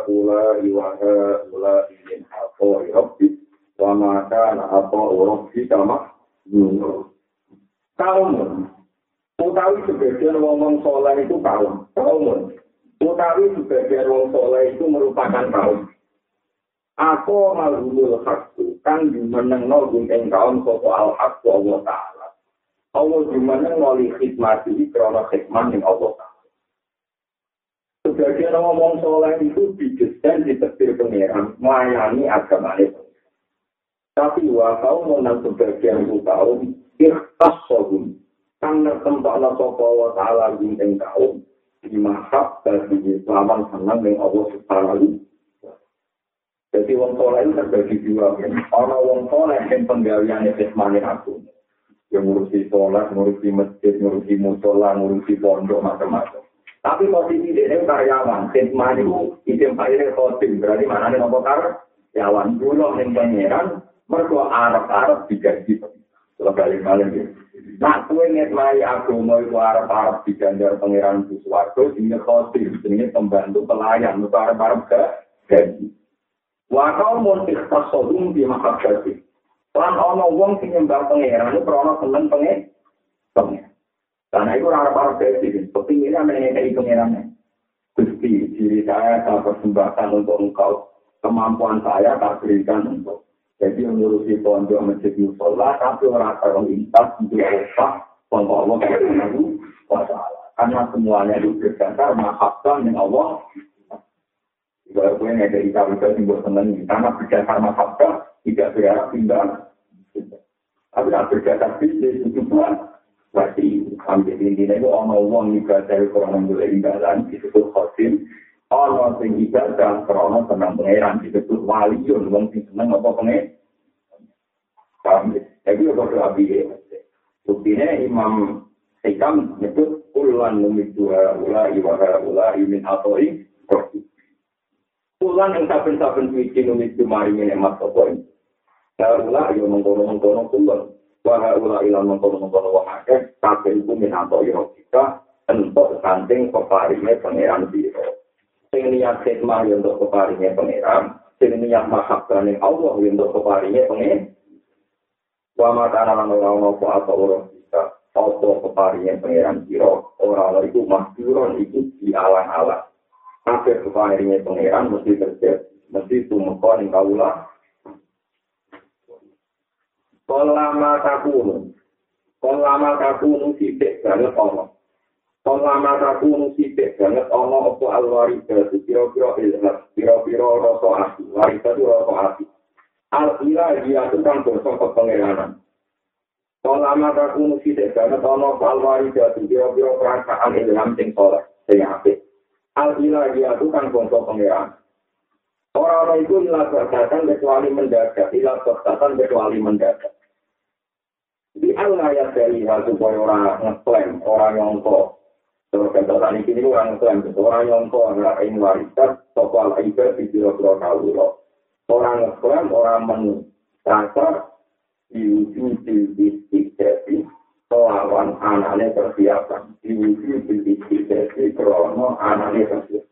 ula ilin haqqo rabbi wa ma kana haqqo rabbi kama kaumun utawi sebagian wong saleh itu kaumun utawi sebagian wong saleh itu merupakan kaum. Aku malhumul hakku, kan jumenengno ing kaum sapa al-haq Allah Ta'ala. Allah jumenengno li khidmati krana khidmat ning Allah Ta'ala. Sebagian ngomong soleh itu didesain di terbit pengeran, melayani agamanya. Tapi wakau menang sebagian itu kaum, ikhtas sohum, kan tertempatlah sapa Allah Ta'ala ing kaum, dimahab bagi lawan senang ning Allah Ta'ala. Jadi wong soleh itu terbagi dua. Orang wong soleh yang penggaweane khidmane aku. Yang ngurusi sholat, ngurusi masjid, ngurusi musola, ngurusi pondok, macam-macam. Tapi posisi dia karyawan, khidmane itu isim fa'ile khotim. Berarti mana ada nopo karyawan. Dulu yang pangeran, mergo arep-arep digaji. Kalau balik-balik gitu. Nah, kue ngedmai agama itu arep-arep diganjar pangeran di swarga, ini khotim. Ini pembantu pelayan, itu arep-arep gaji. Wakau mun ikhtasodum di mahabbati. Lan ana wong sing nyembah pangeran iku krana seneng pangeran. Karena itu arep-arep dadi kepingin amene iki pangeran. Gusti, diri saya persembahkan untuk engkau. Kemampuan saya tak berikan untuk. Jadi mengurusi pondok masjid musola tapi ora karo lintas untuk apa Untuk Allah Subhanahu wa Ta'ala. Karena semuanya itu berdasar mahabbah yang Allah. Jika gue nggak dari kawin simbol seneng, karena berdasar mahabbah tidak berharap tinggal. Tapi tidak berdasar bisnis itu pun berarti ambil intinya itu orang uang ibadah orang boleh imbalan disebut khosim. Orang yang ibadah orang senang pangeran disebut waliun. Orang yang senang apa pangeran? Kami. Jadi apa doa buktinya Imam Hikam menyebut ulan numit dua ulai min atoi. Ulan yang saben-saben suci numit dumari emas atoi. Ulah yang mengkono-mengkono tulen. Wahai ulah ilan mengkono-mengkono wong akeh kabeh iku min atoi kita entuk saking peparinge pangeran sira. Sing niat khidmah untuk peparinge pangeran, sing niat mahabbah ning Allah untuk peparinge pangeran. Wa matana lan ora ono apa ora kita apa peparinge pangeran sira ora iku mahduron iku dialang-alang. Kabeh peparinge pangeran mesti terjadi, mesti tumeka ning kawula. Kolama takunu sithik banget ono. Kolama takunu sithik banget ono apa alwarida pira-pira ilham, pira-pira rasa ati, warida itu rasa ati. Al-ila dia itu kan bersama pengiranan. Kolama takunu sithik banget ono apa alwarida pira-pira perasaan ilham sing soleh, sing apik. Al-ila dia itu kan bersama pengiranan. Orang-orang itu dilaksanakan kecuali mendadak, kecuali mendadak. Di Allah ya dari supaya orang ngeklaim, orang nyongko. Terus kata ini orang ngeklaim, orang nyongko, orang warisan, soal ibadah di biro-biro kaulo. Orang ngeklaim, orang merasa diwujud di lawan anaknya persiapan. Diwujud di krono anaknya persiapan.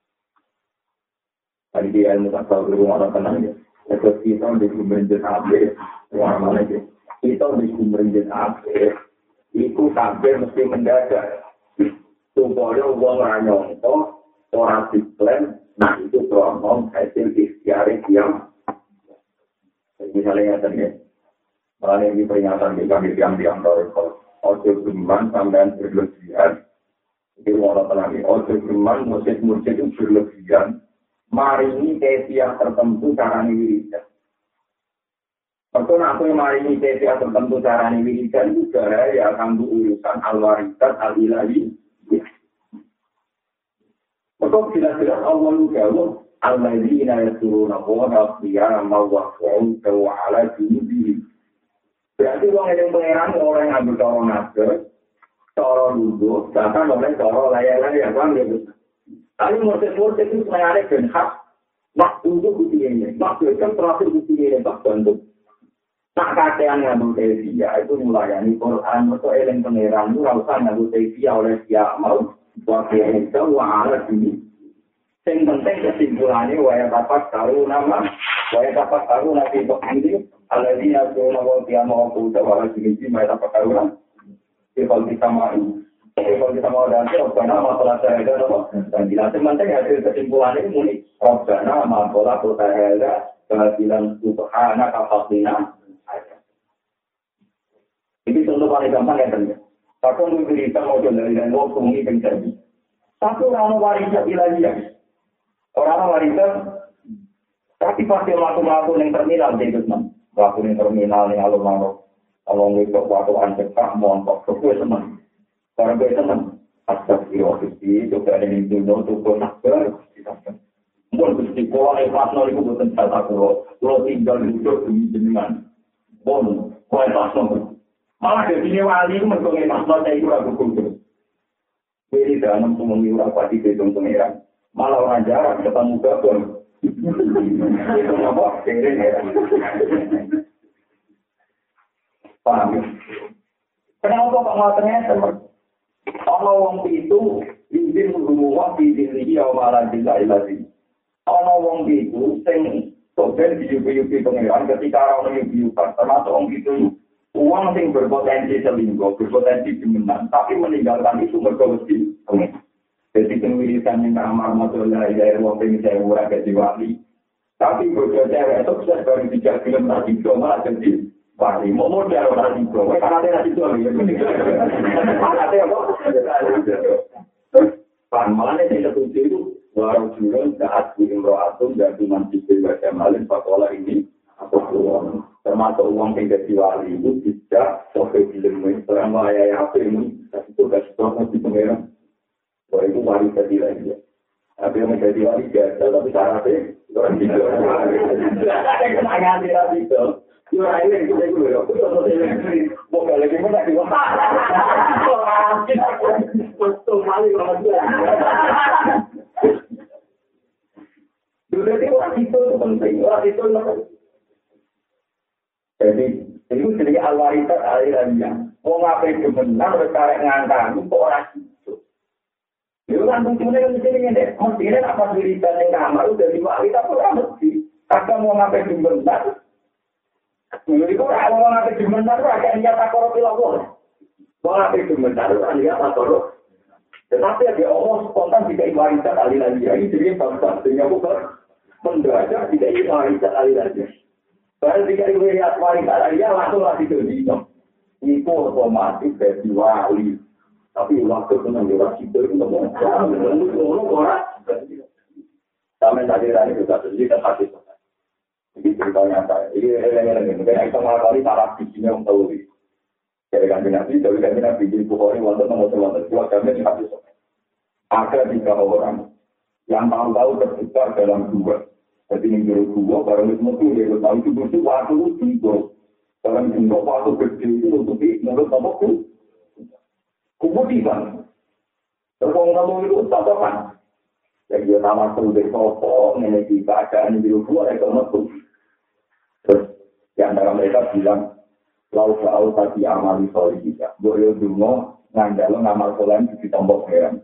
Tadi dia ilmu tak tahu rumah orang tenang ya. Terus kita di kumbrenjen abe, orang mana ya? Kita di kumbrenjen abe, itu sampai mesti mendadak. Supaya uang ranyongko, orang diklaim, nah itu promong hasil ikhtiari yang. Misalnya tadi, malah ini peringatan di kami yang dorong. Ojo geman sampai berlebihan. Itu orang tenang ya. Ojo geman musik-musik itu berlebihan. Mari ini kesia tertentu caranya wiridan. Betul aku yang mari ini kesia tertentu caranya wiridan itu gara ya akan urusan al-waridat al-ilahi. Betul jelas-jelas Allah jawab al-ladzina yasuruna qawna qiyam mawaqa'un ala junubihim. Berarti orang yang pengeran orang yang ambil cara naga, cara duduk, bahkan oleh cara layar-layar kan gitu. Tapi murid-murid itu sebenarnya berhak waktu untuk ujiannya. Waktu itu terakhir ujiannya tak bentuk. Tak katean ngambil tevia itu melayani Quran. Untuk eleng pengeran itu rasa ngambil tevia oleh siapa mau. Waktu yang itu wa'ala dini. Yang penting kesimpulannya waya tapak taruh nama. Waya tapak taruh nanti untuk ini. Aladina suruh nama tiama waktu utawala jenis waya tapak taruh nama. Kalau kita mau. Kalau kita mau dan Robbana masalah saya dan bila sementara hasil kesimpulan ini muni Robbana masalah saya bilang subhana kafatina ini contoh paling gampang ya teman. Tapi untuk kita mau dari dan waktu ini terjadi. Satu orang wanita bilang orang wanita tapi pasti melakukan yang terminal di itu teman. Melakukan yang terminal yang kalau itu waktu anjekah montok itu teman. Orang biasa teman, astagfirullahaladzim, juga ada yang dunia untuk nakbar, mohon gusti kalau pasno itu bukan kata kalau tinggal hidup demi jenengan, mohon kalau pasno, malah dari sini wali itu mengenai pasno saya itu ragu kudu, jadi dalam mengenai rapati bedong pengeran, malah orang jarang ketemu gabon, itu apa? Keren ya. Paham? Kenapa kok matanya seperti ana wong itu izin rumah di diri ya malah tidak ilasi. Ana wong itu sing soben diupi-upi pengeran ketika orang diupi-upi termasuk wong itu uang sing berpotensi selingkuh, berpotensi demenan, tapi meninggalkan itu mergo mesti pengen. Jadi kewiritan yang amar masalah dari wong sing saya ora ke diwali. Tapi bojo cewek sukses baru 3 film tadi malah jadi Wali mau modal orang itu, karena dia nanti jual ya. Ada apa? Malah dia setuju itu baru jual saat imro'atun dan cuma sipil baca malin pakola ini atau uang termasuk uang yang jadi wali itu tidak sampai film selama ayah apa ini itu kasih tahu di pengeran bahwa itu wali jadi lagi. Tapi yang menjadi wali biasa tapi syaratnya orang tidak ada yang kena tidak itu. Yo ayo kita dulu ya. Mau lagi mana di mana? Betul kali orang dia. Dulu itu orang itu penting, orang itu jadi itu jadi al-waritat alirannya. Mau ngapain kebenar berkarya ngangkang itu orang itu. Itu kan tujuannya kan sini deh. Mestinya apa wiridan yang kamar udah diwaritat orang mesti. Kakak mau ngapain kebenar? Itu orang ngapain kebenar agak niat takor pilawon. Mau ngapain kebenar niat takor. Tetapi ada Allah spontan tidak waritat alirannya. Ini jadi bangsa sehingga bukan mendadak tidak waritat alirannya. Baru jika riwayat wanita dia langsung lagi terdiam. Itu otomatis dari wali. Tapi waktu penanggulan itu orang. Kami tadi juga sedikit hati. Jadi ceritanya saya. Ini kita mengakali taraf bisnya untuk tahu. Jadi kami nanti di Bukhari wonten nomor dua kami di hati. Ada 3 orang yang tahu tersebar dalam 2. Jadi yang dua barang itu mesti dia tahu itu waktu itu dalam jumlah waktu kecil itu untuk menurut apa pun kemudian terus itu tatapan yang dia nama perlu dari sopo memiliki keadaan di luar itu masuk terus yang antara mereka bilang lau jauh tadi amali soleh kita boleh dulu ngandalo ngamal soleh di tombol heran.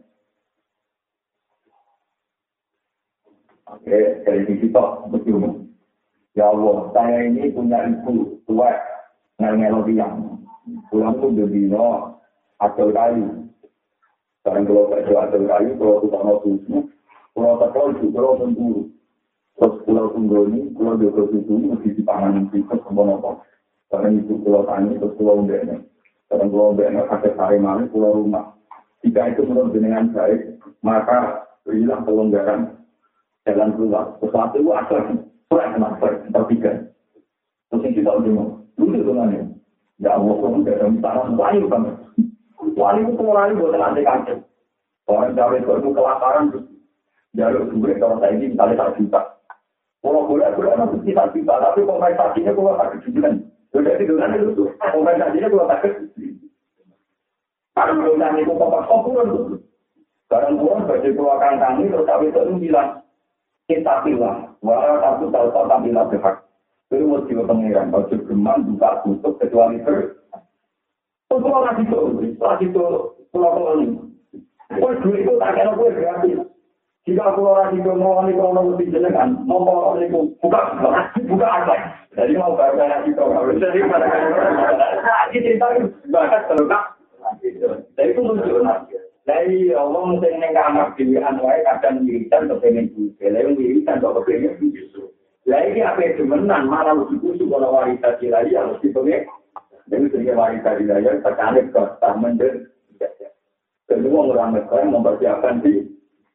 Oke, dari sisi toh, betul. Ya Allah, saya ini punya ibu tua, ngel-ngelo tiang. Pulang pun berdino, adol kayu. Sekarang kalau kerja adol kayu, kalau tukang susu, kalau tekol juga, kalau memburu. Terus pulau Tunggoni, pulau Joko Susu, mesti dipanganin sikap, semua-semua. Sekarang itu pulau Tani, terus pulau Mbeknya. Sekarang pulau Mbeknya, kakek Sarimani, pulau rumah. Jika itu menurut dengan baik, maka berilah pelonggaran jalan keluar. Sesuatu itu asal tertiga. Terus yang kita udah dulu dengan ya Allah, kamu tidak ada misalan lain kan? Wali itu orang lain buat nanti kaget. Orang cawe itu kelaparan terus jalur duit kalau saya ini misalnya 1 juta. Kalau boleh nanti kita juta, tapi kompensasinya keluar tak kejujuran. Jadi dengan itu kompensasinya keluar tak kejujuran. Kalau belum itu kompulan tuh. Sekarang pulang bagi keluarkan kami terus cawe itu bilang. Kita pilih, walau satu tahu bila berhak. Itu mesti pengiran, kalau geman buka tutup kecuali ter. Untuk lagi itu pulau ini. Duit itu tak kena gue gratis. Jika pulau lagi itu mau nih kalau lebih jenengan, mau kalau itu buka apa? Jadi mau baru lagi itu, jadi pada lagi cerita bahkan terluka. Jadi itu menunjukkan. Dari Allah mungkin yang kamar di anwai kadang wiridan kepengen juga, lalu wiridan kok kepengen juga. Lagi apa itu menan malah lebih khusus kalau wanita dilai harus dipengen. Jadi sehingga wanita dilai terkait ke taman dan kedua orang mereka mempersiapkan di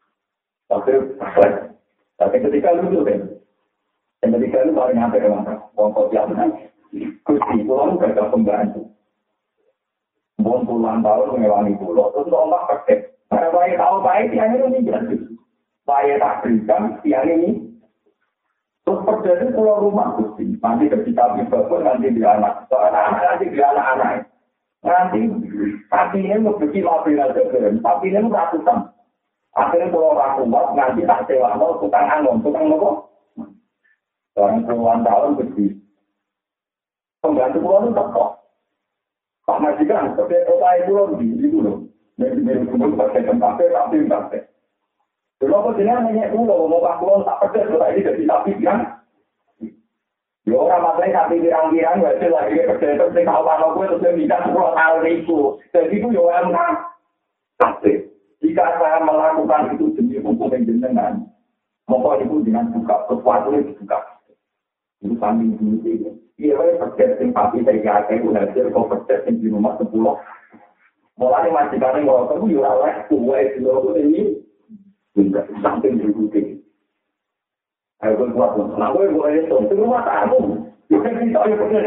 tapi ketika lu kan, dan ketika lu paling hampir mana, pokok yang kursi pulang gak pembantu. Bon puluhan tahun mengewangi pulau, terus ombak pakai. Karena bayi tahu baik tiang ini jadi. Bayi tak berikan tiang ini. Terus terjadi pulau rumah kursi. Nanti ketika pun nanti di anak. Soalnya nanti di anak-anak. Nanti kakinya memiliki mobil aja keren. Tapi ini ratusan. Akhirnya pulau rakubat nanti tak sewa mau tukang angin, tukang nopo. Soalnya puluhan tahun kursi. Pembantu pulau itu tekok. Pak Majikan, seperti kota itu loh, Yang kumul pakai tempatnya, tapi tempatnya. Kalau jenengan nanya pulau, mau pak pulau tak pedas, kalau ini jadi sapi kan? Ya orang masalahnya sapi pirang-pirang, nggak jelas lagi pedas, terus kalau kalau gue terus bisa 10 tahun itu. Jadi itu ya orang tapi jika saya melakukan itu demi hukum yang jenengan, maka itu dengan buka sesuatu yang dibuka. Itu samping dulu Iya, pedes sing pati saya akeh hasil kok pedes sing di rumah 10. Mulane majikan ngono yo ora oleh kuwe dulu ini. Tidak sampai diikuti. Ayo kuat, nah gue boleh itu, itu rumah tamu. Kita bisa ayo punya.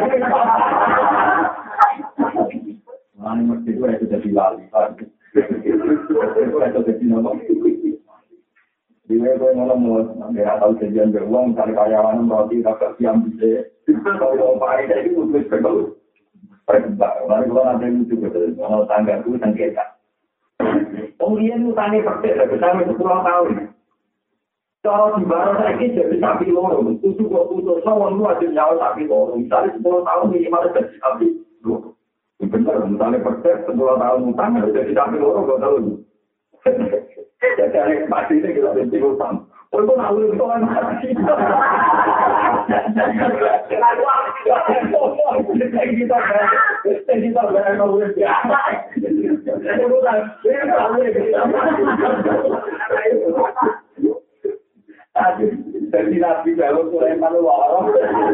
Mana mesti gue itu jadi lali, gue itu jadi nomor. Dia gue ngomong, nggak tahu kejadian beruang, cari karyawan roti kakak siam bisa. Kalau mau pakai jadi udah sebelum. Lalu gue nanti itu betul, kalau tangga gue sengketa. Kemudian utangnya persis, sampai 10 tahun. Kalau di barat lagi jadi sapi lorong, itu juga putus sama lu ada nyawa sapi lorong. Misalnya 10 tahun minimal jadi sapi lorong. Benar, misalnya persis 10 tahun utang jadi sapi lorong, gak tahu. Jadi ada pasti ini kita benci utang. Itu nalu itu kan mati. Kita bayar nalu itu. Jadi nabi kalau Sulaiman lorong.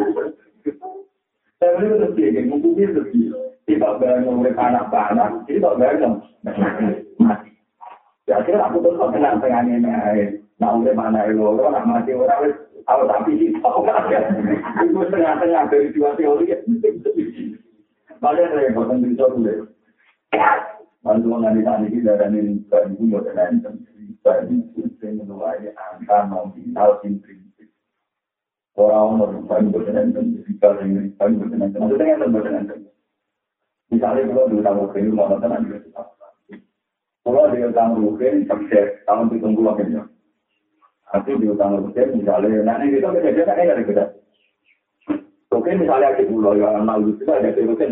Tapi itu sih, mungkin itu sih. Kita bayar nalu anak-anak, kita bayar mati. Ya akhirnya aku tuh kenal tengahnya. Nah, udah mana lo nak mati orang tahu tapi tahu kan ya. Itu tengah-tengah dari dua teori. Padahal saya bosan bisa dulu. Bantu mengenai ini dari bukan punya dan dari sistem menulai angka nominal prinsip. Orang berkenan dan jika ingin berkenan, maksudnya yang berkenan. Misalnya kalau dulu tamu ini mau nonton juga. Kalau dia tamu mungkin sukses tahun 70 akhirnya. Aku di utang rupiah misalnya, nanti kita beda-beda kan ada beda. Oke misalnya aku pulau yang malu itu ada rupiah.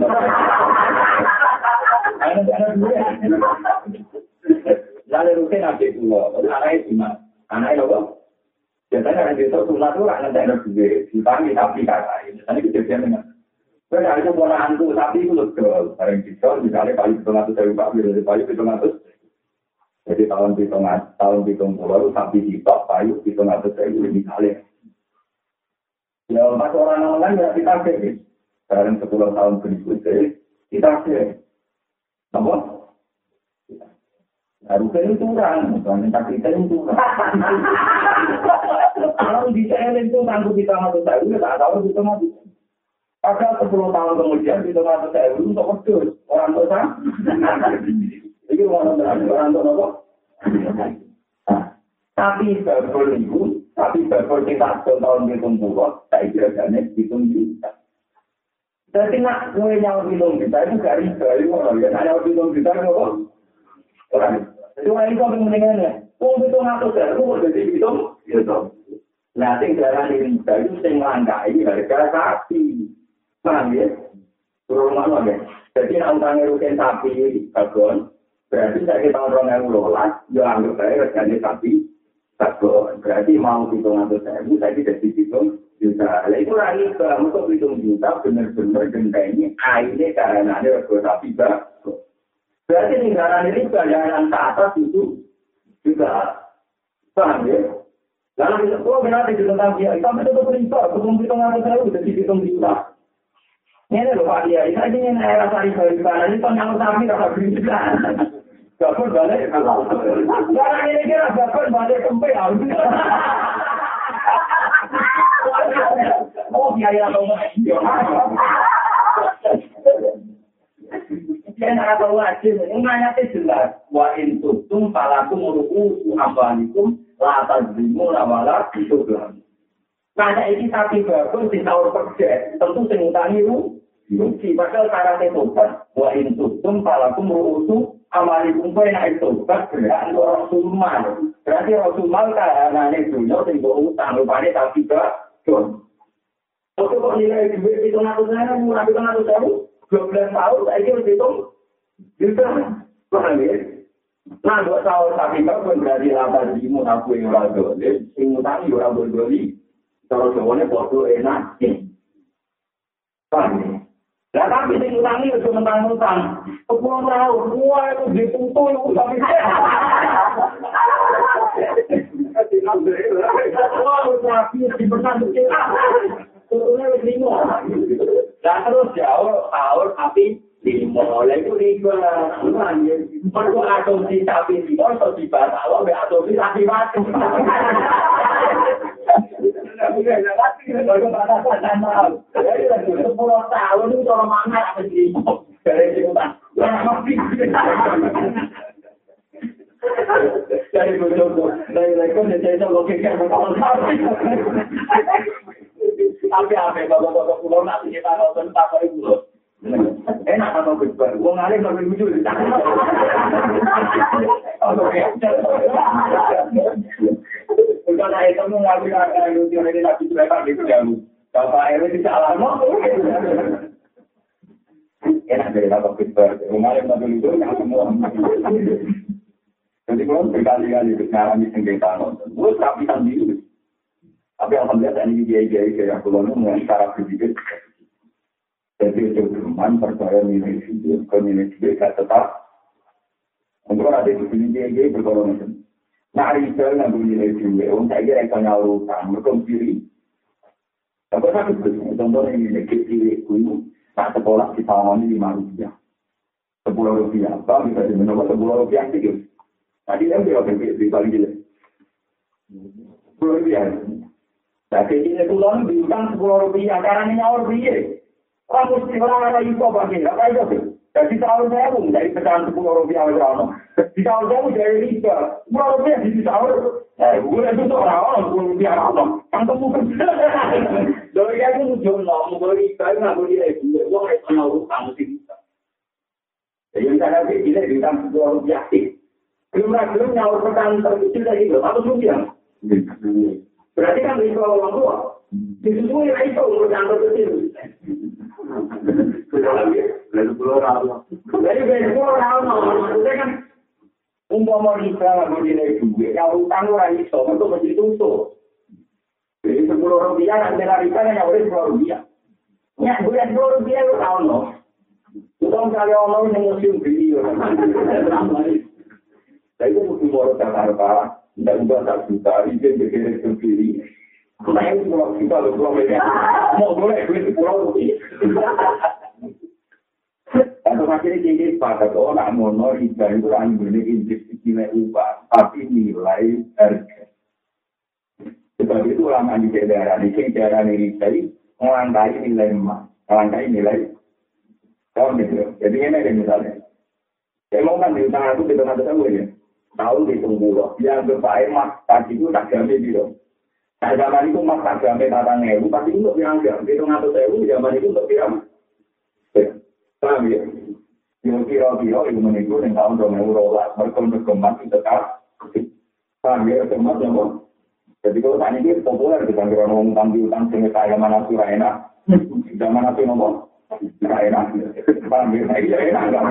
Anak-anak dulu ya. Lalu rupiah nanti pulau, anaknya gimana? Anaknya apa? Biasanya kan itu sunat itu anak daerah juga, dipanggil tapi kakak. Nanti kejadian dengan. Kalau itu ponaanku tapi itu loh, bareng kita misalnya paling 700 Pak, dari paling 700. Jadi tahun 70 sampai di top payu 700 lebih kali. Ya pas orang ya kita ke. Sekarang 10 tahun berikutnya kita ke. Apa? Harusnya itu kurang, bukan kita itu kurang. Kalau di CL itu tangguh kita masuk saya udah tak tahu kita masuk. Padahal 10 tahun kemudian kita masuk saya untuk pedus orang tua. Jadi orang tua apa? Tapi babol itu, babol kita tahun 70, saya kira-kira hitung juta. Jadi nak gue nyawa hitung juta itu gak riba, ya nyawa hitung juta itu orang. Jadi orang itu mendingannya, hitung atau seru, jadi hitung. Nah, yang darah riba itu yang langkai harga sapi. Paham ya? Turun mana ya? Jadi nak utangnya rutin sapi, babon. Berarti saya tahun 2012, ya anggap saya regane sapi sabon. Berarti mau hitung atau saya tidak dihitung juta. Nah, itu lagi untuk hitung juta benar-benar gentengnya airnya karena ada rego sapi sabon. Berarti negara ini bayaran ke atas itu juga paham ya? Lalu kita benar tentang dia, kita betul riba, hitung atau saya sudah dihitung juta. Ini loh Pak Dia, ini era riba, ini tentang sapi kalau berita. Gabon balik kalau sekarang ini kira gabon balik kempe harus. Oh biaya atau enggak? Dia nak tahu aja, nanya jelas. Wa intum falakum ru'usu ambanikum la tazlimu wala tudzlamu. Nanya ini tapi gabon di tahun kerja, tentu sing utangi rugi. Padahal syaratnya tobat. Wa intum falakum ru'usu amali kumpul yang itu bergerak orang Sulman. Berarti orang Sulman kahananya dunia tinggal utang rupanya tapi don. Untuk kok nilai duit itu saya murah itu 12 tahun saya kira hitung juta. Paham ya? Nah 2 tahun tapi pun berarti latar dimu aku yang orang dolim, sing utang orang berdoli. Kalau semuanya bodoh enak. Paham ya? Nah, tapi sing utangi itu mentang-mentang 10 tahun, semua itu ditutup itu sampai wah, tapi di pesan kecil. Turunnya lebih lima. terus jauh haul tapi mulai itu riba. Perlu asumsi tapi riba atau dibahas kalau asumsi tapi mati. Kalau batasan sama, jadi 10 tahun itu orang mana apa sih? Dari jutaan. Dari bodoh, dari kon saya logika betul. Tapi apa bapak-bapak pulau nanti kita nonton tak kali pulau. Enak atau besar, uang alim lebih lucu. Bukan saya kamu ngambil lucu ini lagi berapa gitu ya lu. Bapak Ewe tidak lama. Enak dari bapak besar, uang alim lebih lucu yang semua. Jadi kalau berkali-kali mengalami sengketa nonton, gue tapi sendiri. Tapi alhamdulillah ini dia kayak pulau dengan cara berpikir. Jadi teman percaya nilai video, nilai video tetap. Untuk ada di sini dia berkorban. Nah, Rizal nggak nilai video, saya kira akan nyalukan, berkompiri. Tapi kan itu contohnya nilai kecil itu, tak sekolah di tahun ini Rupiah. Rupiah, apa bisa dimenangkan Rupiah sedikit. Tadi kan dia berpikir di balik itu. Rupiah. Nah, kecilnya pulang diutang Rupiah, karena nyawa Rupiah. Kamu mesti orang ada info bagi, apa itu? Jadi tahun saya pun dari pecahan Rupiah orang. Di tahun saya pun dari riba, Rupiah di tahun. Gue itu orang Rupiah orang. Kantor bukan. Dari aku jono, mau riba nggak boleh lagi. Gue harus tahu kamu sih. Jadi misalnya kita di tahun Rupiah sih. Belum nyawa pecahan terkecil dari itu, apa Rupiah? Berarti kan riba orang tua. Disusui lah itu pecahan terkecil. Lalu keluar apa? Jadi keluar maksudnya kan umpama riba nggak nilai juga, yang utang orang itu untuk menjadi tutup. Jadi 10 rupiah nanti riba yang boleh 10 rupiah. Ya, boleh 10 rupiah lu tahu no. Utang kali orang yang musim video. Saya itu mesti baru Jakarta, dan juga tak juta, izin berkirim ke kiri. Saya itu pulau kita loh, pulau mereka. Mau boleh, duit 10 rupiah. Kalau akhirnya jadi sepakat, nak mono riba itu kan memiliki nilai upah, tapi nilai harga. Sebab itu ulama di daerah ini jadi melangkai nilai emas, melangkai nilai tahun itu. Jadi ini ada misalnya. Saya mau kan di utang aku di tengah tahu ya, tahu di tunggu dia berpakai emas, tadi itu tak jamin gitu. Nah zaman itu emas tak jamin tatang ewu, pasti itu untuk dianggap di tengah ewu zaman itu untuk dianggap. Paham ya? Kira-kira itu menunggu yang tahun 2000 berkembang itu tetap. Paham ya? Kemas ya, Bang? Jadi kalau tadi itu populer bukan kira ngomong tanggung utang sehingga kaya mana surah enak. Zaman apa ngomong? Surah enak. Paham ya? Nah, iya enak kan?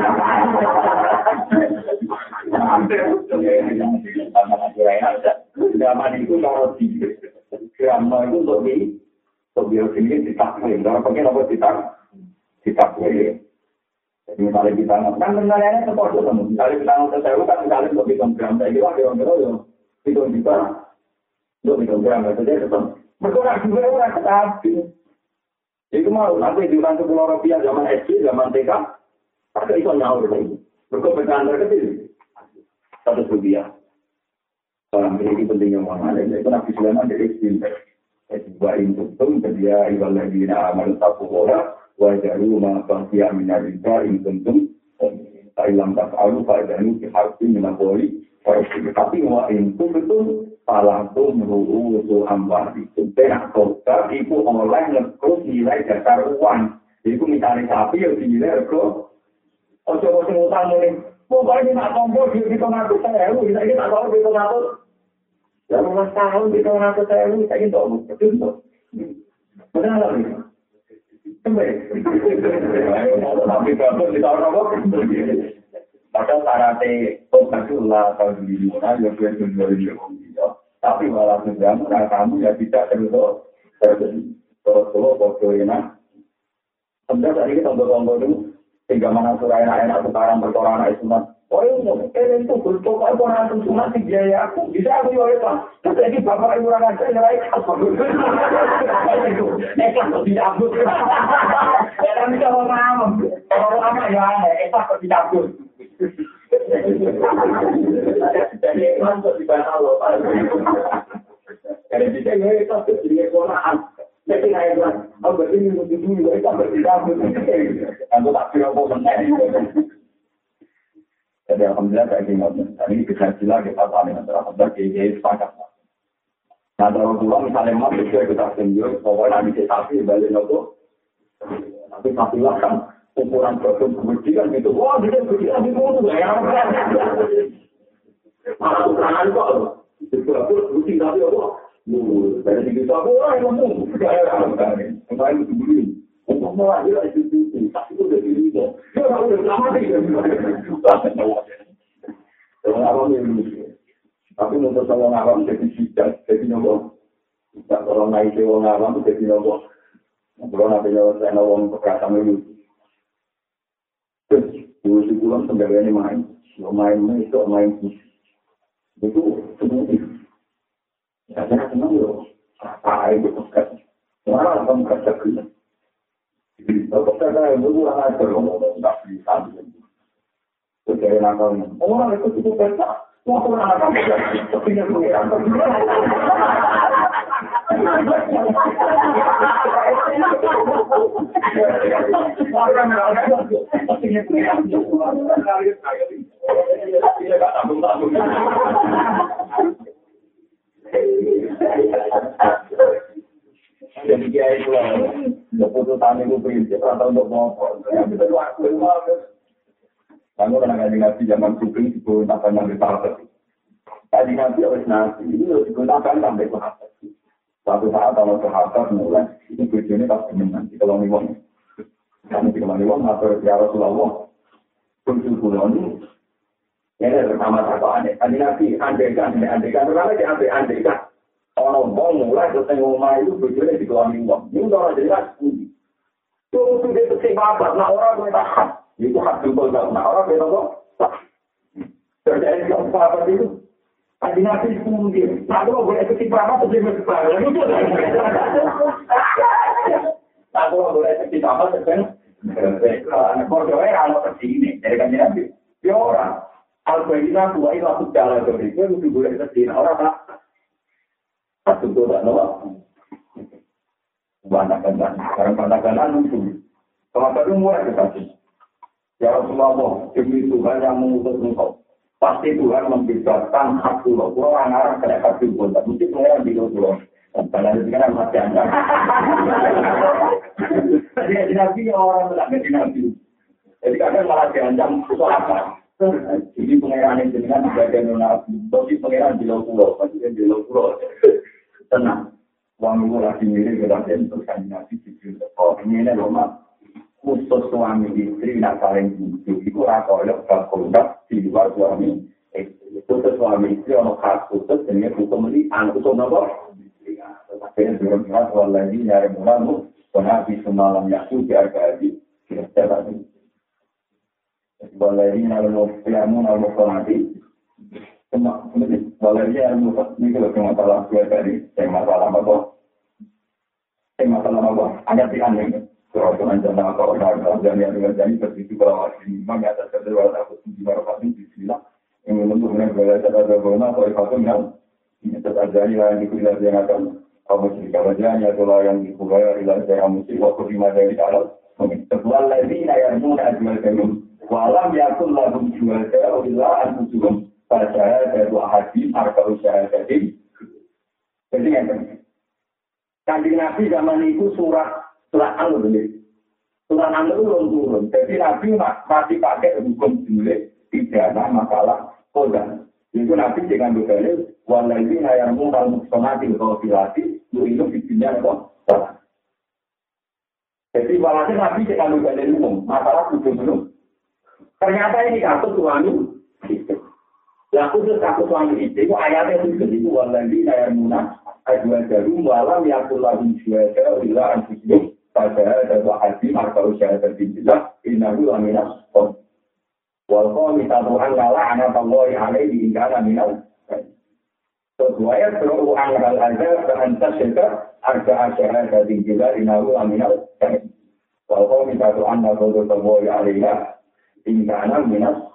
Zaman itu kalau di Grama itu untuk sini ditakwin. Kalau pakai apa ditakwin. Jadi misalnya kita kan sebenarnya itu kode teman. Misalnya kita ngomong kan misalnya untuk hitung gram. Saya kira kira-kira ya hitung juta. Untuk hitung gram saja tetap. Berkurang juga orang tetapi. Itu mau nanti diulang 10 rupiah zaman SD, zaman TK. Pakai itu nyaur lagi. Berkompensasi terkecil. 100 rupiah. Orang ini pentingnya mana? Itu Nabi Sulaiman dari istilah. Wa in kuntum dia ibal ladina amanu taqwa wa jaru ma baqiya min ar-riba in kuntum ilam taf'alu fa idanu fi harfin min al-qawli tapi wa in kuntum falakum ru'usu amwalikum tenak kota iku online ngekrus nilai dasar uang iku misalnya sapi yang dinilai rego ojo-ojo ngutang ini pokoknya nak tombol di 700.000 bisa kita tahu di 700 18 tahun di tahun aku saya ini saya ingin betul. Benar tak ini? Kembali. Tapi kalau di tahun apa? Maka syaratnya Rasulullah tahun ini ya tapi malah sedang kamu ya tidak terus foto enak. Sebenarnya tadi kita tombol dulu sehingga mana surah enak sekarang berkorban itu Orang itu bertolak aku nanti cuma tiga ya aku bisa aku ya tapi bapak ibu orang ada yang lain apa itu kok tidak aku ya bisa orang lama ya kok tidak aku jadi mantap di bahasa Allah jadi kita nggak itu jadi orang jadi kayak bilang oh berarti ini untuk dulu itu tidak aku aku tak kira apa jadi alhamdulillah kayak gini, hari ini bisa jelas kita paling antara alhamdulillah kayak sepakat. Nah kalau pulang misalnya mas bisa kita tunjuk, pokoknya nanti sapi balik nopo, nanti sapi lah kan ukuran produk kemudian gitu, wah dia kemudian itu ya, malah ukuran kok, itu aku rutin tapi apa, dari situ aku yang ngomong, kemarin itu dulu. Untuk melahirkan itu, tapi itu udah diri itu. Dia udah lama sih. Orang awam yang tapi untuk orang awam jadi sidat, jadi nopo. Kalau naik ke orang awam jadi nopo. Kalau nanti saya orang perkataan itu. Terus, dulu sebulan sebenarnya main. Itu main. Itu semuanya. Ya, saya senang loh. Apa itu perkataan. Orang awam kerja. Kalau saya dulu orang ada orang tak bisa. Jadi orang itu cukup besar. Mau orang ada sepertinya pengiran. Orang ada sepertinya pengiran. Jadi dia itu keputusan itu prinsip atau untuk ngomong. Yang kita lakukan kamu kadang-kadang ngaji zaman kuping itu takkan sampai sahabat. Tadi nanti oleh nasi itu digunakan sampai sahabat. Suatu saat kalau sahabat mulai itu tujuannya pasti nanti kalau niwon. Nanti kalau niwon atau ya Rasulullah tujuh bulan ini ada pertama satu aneh. Tadi nanti andekan karena dia andekan. Orang mulai selesai rumah itu tujuannya di kalau niwon. Ini udah jelas budi. Itu sudah kesempatan. Nah orang bertahan. Itu hak jempol tak nak orang beda kok. Terjadi apa itu? Tadi nanti mungkin. Nah kalau boleh ketimbang apa terjadi ketimbang? Itu dah. Nah kalau boleh ketimbang apa terjadi? Anak bodohnya kalau tersini dari kan nanti. Ya orang. Al-Qaeda buat itu aku jalan ke itu itu boleh tersini orang tak. Satu tu tak nak. Banyak-banyak. Sekarang banyak-banyak muncul. Kalau tadi mulai kesana. Ya Rasulullah, demi Tuhan yang mengutus engkau. Pasti Tuhan membebaskan hak pulau. Pulau orang kena hak pulau. Mesti pengeran di pulau. Karena itu kan masih ada. Jadi Nabi orang tidak menjadi Nabi. Jadi kadang malah diancam itu apa? Jadi pengeran itu dengan bagian Nabi. Tapi pengeran di pulau. Pasti di pulau. Tenang. Uang itu lagi mirip dengan terus kan Nabi di oh ini rumah. Khusus suami istri nak saling hidup itu rakyat berkontak di luar suami khusus suami istri orang khas khusus dengan hukum ini anak hukum apa? Akhirnya bergerak lagi nyari mulamu Nabi semalam yaku diharga di kita tadi. Wallahi nalar piamu nalar sonati. Wallahi nalar ini kalau masalah gue tadi, masalah apa? Ada pilihan. Kalau anjana kalau ada yang jadi begitu kalau ini memang ada sesuatu aku di barat ini bismillah yang menentukan belajar ada guna atau ikatan yang ini terjadi yang dikuliah yang akan kamu jika wajahnya itulah yang dikuliah ilah yang mesti waktu lima dari dalam sebuah lagi yang mudah jual belum walam yakul lagu jual kalau ilah antusium pada dari hadis harga usaha jadi yang penting kanjeng Nabi zaman itu surat Al ini, surat Al itu turun. Jadi Nabi masih pakai hukum jumlah tidak ada masalah kodan. Itu Nabi dengan begini, wallahi hayarmu al muksonati kofilati, lu itu bikinnya kok. Jadi walhasil Nabi dengan begini umum, masalah hukum belum. Ternyata ini kasus suami istri. Yang khusus kasus suami istri itu ayatnya itu wallahi hayarmuna ajwa jarum walam yakul lahum syuhada illa anfusihim. Pada ada hadis atau syahadat billah innahu laminas qom. Walko misatu angkala anak tawoi alaihi ingkana minal. Sesuai seluruh angkal aja kehantas syekar arga asyara dari juga inahu aminal. Walko misatu anak tawoi alaihi ingkana minal.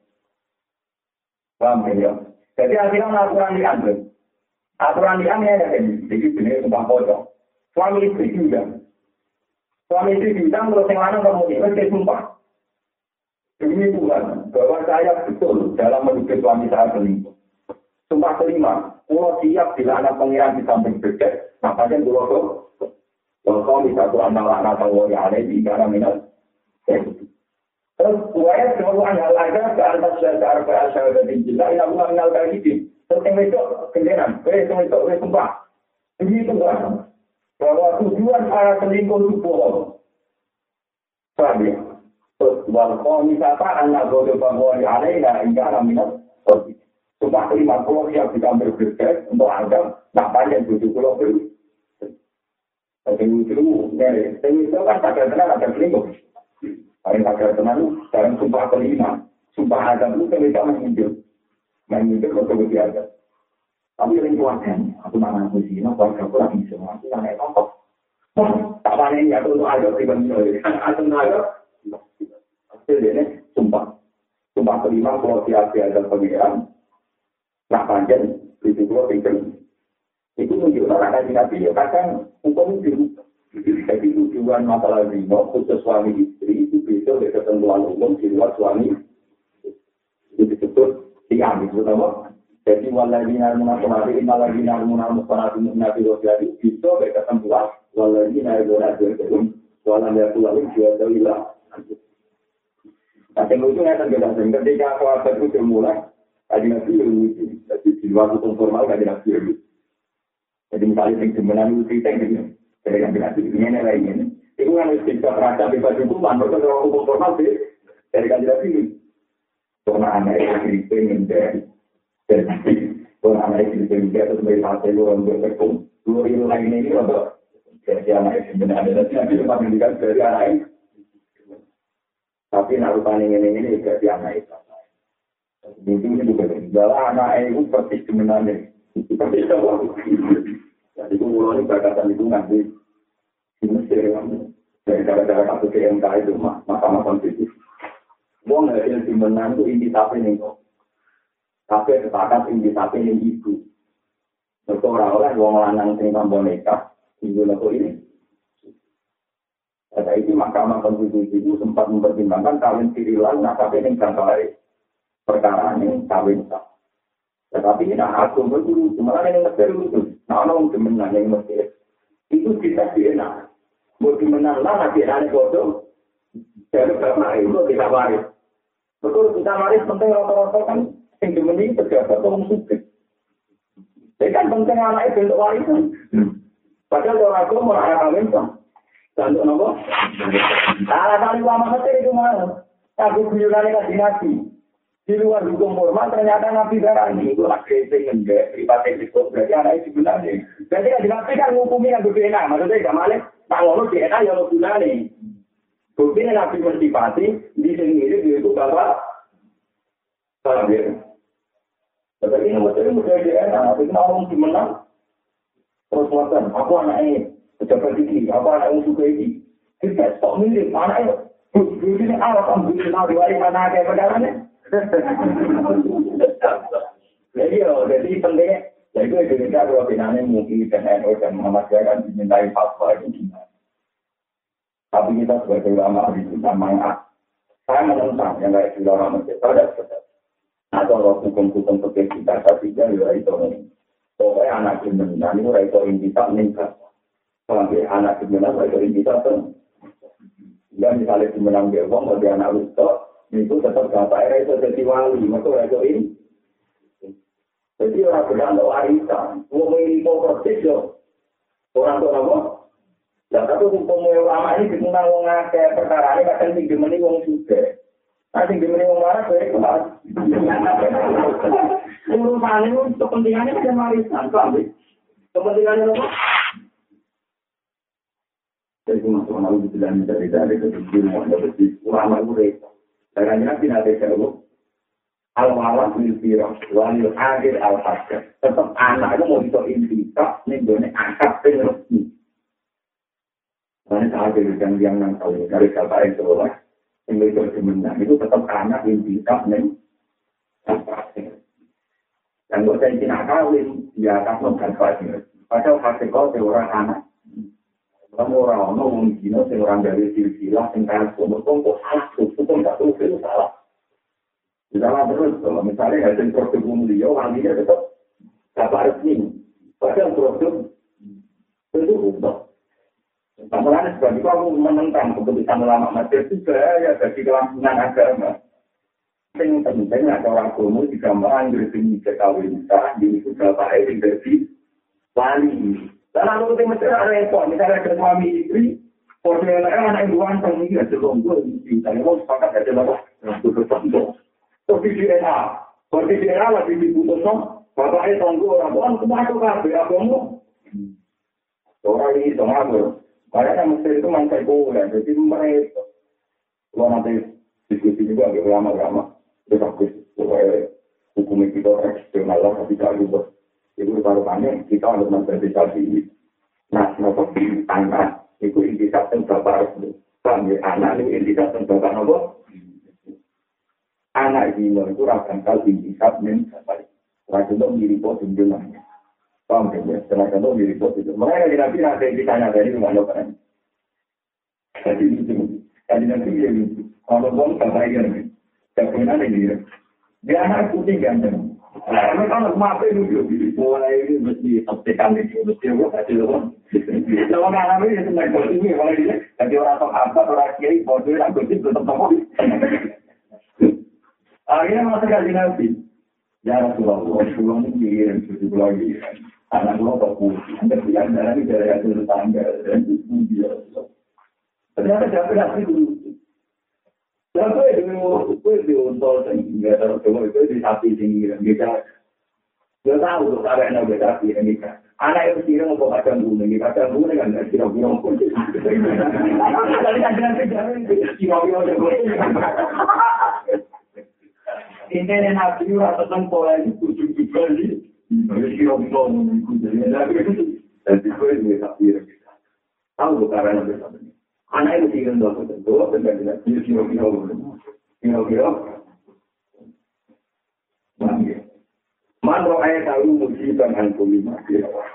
Paham ya? Jadi akhirnya aturan diambil. Aturan diambil ya, jadi jenis sumpah pocong. Suami istri juga. Suami istri bilang terus yang lanang kemudian saya sumpah. Demi Tuhan, bahwa saya betul dalam menduduki suami saya selingkuh. Sumpah kelima, kalau siap bila anak pengiran di samping berdet, makanya dulu tuh, kalau satu anak tahu yang ada di dalam minat. Terus buaya seluruh hal aja ke atas dasar bahasa dan jelas ini aku mengenal kali ini. Terus yang itu kendaraan, itu sumpah. Demi Tuhan, bahwa tujuan saya selingkuh itu bohong. Paham ya? Terus kalau misalkan anak bodoh bahwa yang ada hingga minat. Sumpah kelima pulau siap kita berbeda untuk agam, nak panjang 7 pulau beri. Tapi itu kan pakai tenan ada selingkuh. Paling pakai tenan dalam sumpah kelima, sumpah agam itu kita menghidupkan untuk agam. Tapi lingkungan aku mana aku sih, nak keluarga aku lagi semua, aku nak ngomong. Tak panen ya untuk agam pribadi, atau agam. Hasilnya sumpah kelima pulau siap ada pengiran. Nak panjang, itu dua pikir. Itu menunjukkan anak nabi ya kadang hukum itu. Jadi tujuan masalah zina khusus suami istri itu bisa dari ketentuan umum di luar suami. Itu disebut tiang itu nama. Jadi waladina munafiki inaladina munafiki nabi rosyadi bisa dari ketentuan waladina rosyadi itu waladina tualim juga terlilah. Nah, yang ujungnya akan ketika sahabat itu dimulai. Kaji nabi lucu, jadi di luar hukum formal kaji nabi lucu. Jadi misalnya yang sebenarnya itu cerita gitu, dari kaji nabi ini lainnya. Itu kan istilah terasa bebas hukuman, bukan orang hukum formal sih. Dari kaji nabi lucu. Karena anak itu pengen dari karena anak itu pengen dari sebagai partai luar berhukum. Luar itu lainnya ini untuk jadi anak itu sebenarnya nanti cuma mendidik dari anak itu. Tapi naruhan ini jadi anak itu. Ini juga adalah anak itu persis sebenarnya. Persis apa? Jadi itu mulai berkaitan itu nanti di Mesir dari cara-cara kasus KMK itu Mahkamah Konstitusi. Wong yang sebenarnya itu inti tapi nih kok. Tapi sepakat inti tapi nih ibu. Orang-orang wong lanang sing tambah nikah ibu laku ini. Pada itu Mahkamah Konstitusi itu sempat mempertimbangkan kawin sirilan tapi ini jangka perkara ini kawin sah. Tetapi ini aku betul, cuma yang Mesir itu, orang kemenang yang Mesir itu kita DNA. Mau kemenang lah DNA bodoh. Jadi karena itu kita waris. Betul kita waris penting rata-rata kan yang dimeni pejabat atau musik. Jadi kan penting anak itu untuk warisan. Padahal orang aku mau anak kawin sah. Dan untuk apa? Salah kali ulama Mesir itu mana? Aku buyurannya kasih nabi. Di luar hukum formal ternyata nabi darani itu lagi enggak pribadi itu berarti anak itu sebenarnya. Berarti kan nabi kan ngukumi yang berbeda. Maksudnya tidak malah tak ngono DNA yang gunane. Bukti nabi bersifati di sini itu bapak. Paham ya? Tapi ini betul mudah DNA. Tapi orang dimenang terus wajan. Aku anaknya pejabat tinggi. Aku anak yang suka ini. Kita stok mirip anaknya. Ini alat ambil diwaris anaknya perjalanannya. Jadi pentingnya, jadi Indonesia kalau finalnya MUI dan NU dan Muhammadiyah kan dimintai fatwa itu gimana? Tapi kita sebagai ulama itu sama saya menentang yang kayak di ulama Mesir ada seperti atau hukum-hukum seperti kita tapi juga itu ini. Pokoknya anak Indonesia itu itu intisak meningkat. Sampai anak Indonesia itu intisak pun. Dan misalnya dimenang gewong bagi anak Rustok itu tetap bapak era itu jadi wali, maksudnya itu ini. Jadi orang bilang untuk warisan, mau ini persis loh. Orang tua apa? Nah, tapi hukum ulama ini tentang wong akeh perkara ini kadang tinggi meni wong juga. Nah, tinggi meni wong marah saya kelas. Urusan itu kepentingannya kan warisan, paham? Kepentingannya apa? Jadi masuk malu di dalam dari kepentingan ulama itu Darahnya Nabi nanti jauh. Al-walad lil-firah, walil akhir al-hasyah. Tetap anak itu mau bisa intikah, ini boleh angkat resmi. Karena saat itu yang nang tahu, dari siapa yang seolah, yang bisa semenang, itu tetap anak intikah, nih. Dan kalau saya tidak kawin, ya akan menggantikan. Padahal hasil seorang anak. Kamu orang seorang dari silsilah, tinggal kok salah, hukum tak tahu, itu salah. Misalnya terus, kalau misalnya hasil produk mulia, wanginya tetap dapat resmi. Padahal produk itu rusak. Makanya sebab itu aku menentang keputusan ulama Mesir juga ya bagi kelangsungan agama. Yang penting ada orang agama digambarkan dari sini kekawin kita, ini sudah baik dari wali. Dan lalu kita mesti ada repot, misalnya ada suami istri, porsinya anak yang dua tahun ini ada lombok, misalnya mau sepakat ada apa? Untuk contoh. Tapi DNA lagi dibutuh no, bapaknya tunggu orang orang kemana kafe abangmu, orang ini tunggu, makanya mesti itu mantai boleh, jadi mereka, kalau nanti diskusi juga agak lama-lama, tetapi hukum kita eksternal lah, tapi tak lupa, itu taruhannya kita harus mensertifikasi, nah nopo anak, itu indikator bapak itu, anak itu indikator bapak nopo. Anak ini itu akan kali dihisap sampai setelah mirip tunjukannya. Paham ya? Setelah mirip tunjukan. Makanya nanti ada yang ditanya dari mana kan? Jadi itu, jadi nanti yang kalau bom sampai ini, jangan ada ini. Dia anak putih ganteng. Nah, kalau mata itu mulai ini mesti tekan itu mesti apa sih loh? Kalau anak ini senang ini kalau ini jadi orang tok apa orang kiai bodoh orang kecil tetap tahu. Akhirnya masa kaji nanti, ya Rasulullah ini kirim, Rasulullah ini, anak Allah takut, anda yang darah ini dari hasil tetangga, dan itu dia. Ternyata siapa nasi dulu. Siapa itu diuntol, nggak tahu, itu di sapi sini, kita nggak tahu tuh, ada yang nggak sapi, ini kan. Anak yang kira mau kacang bunga kan nggak kira-kira pun. Tapi kaji nanti jangan kira-kira ini nabi ora tentang pola itu juga di kira-kira jadi itu tak kira tahu karena bersama anak itu kira dua tentu dan kira-kira man roh ayat tahu musibah an kulima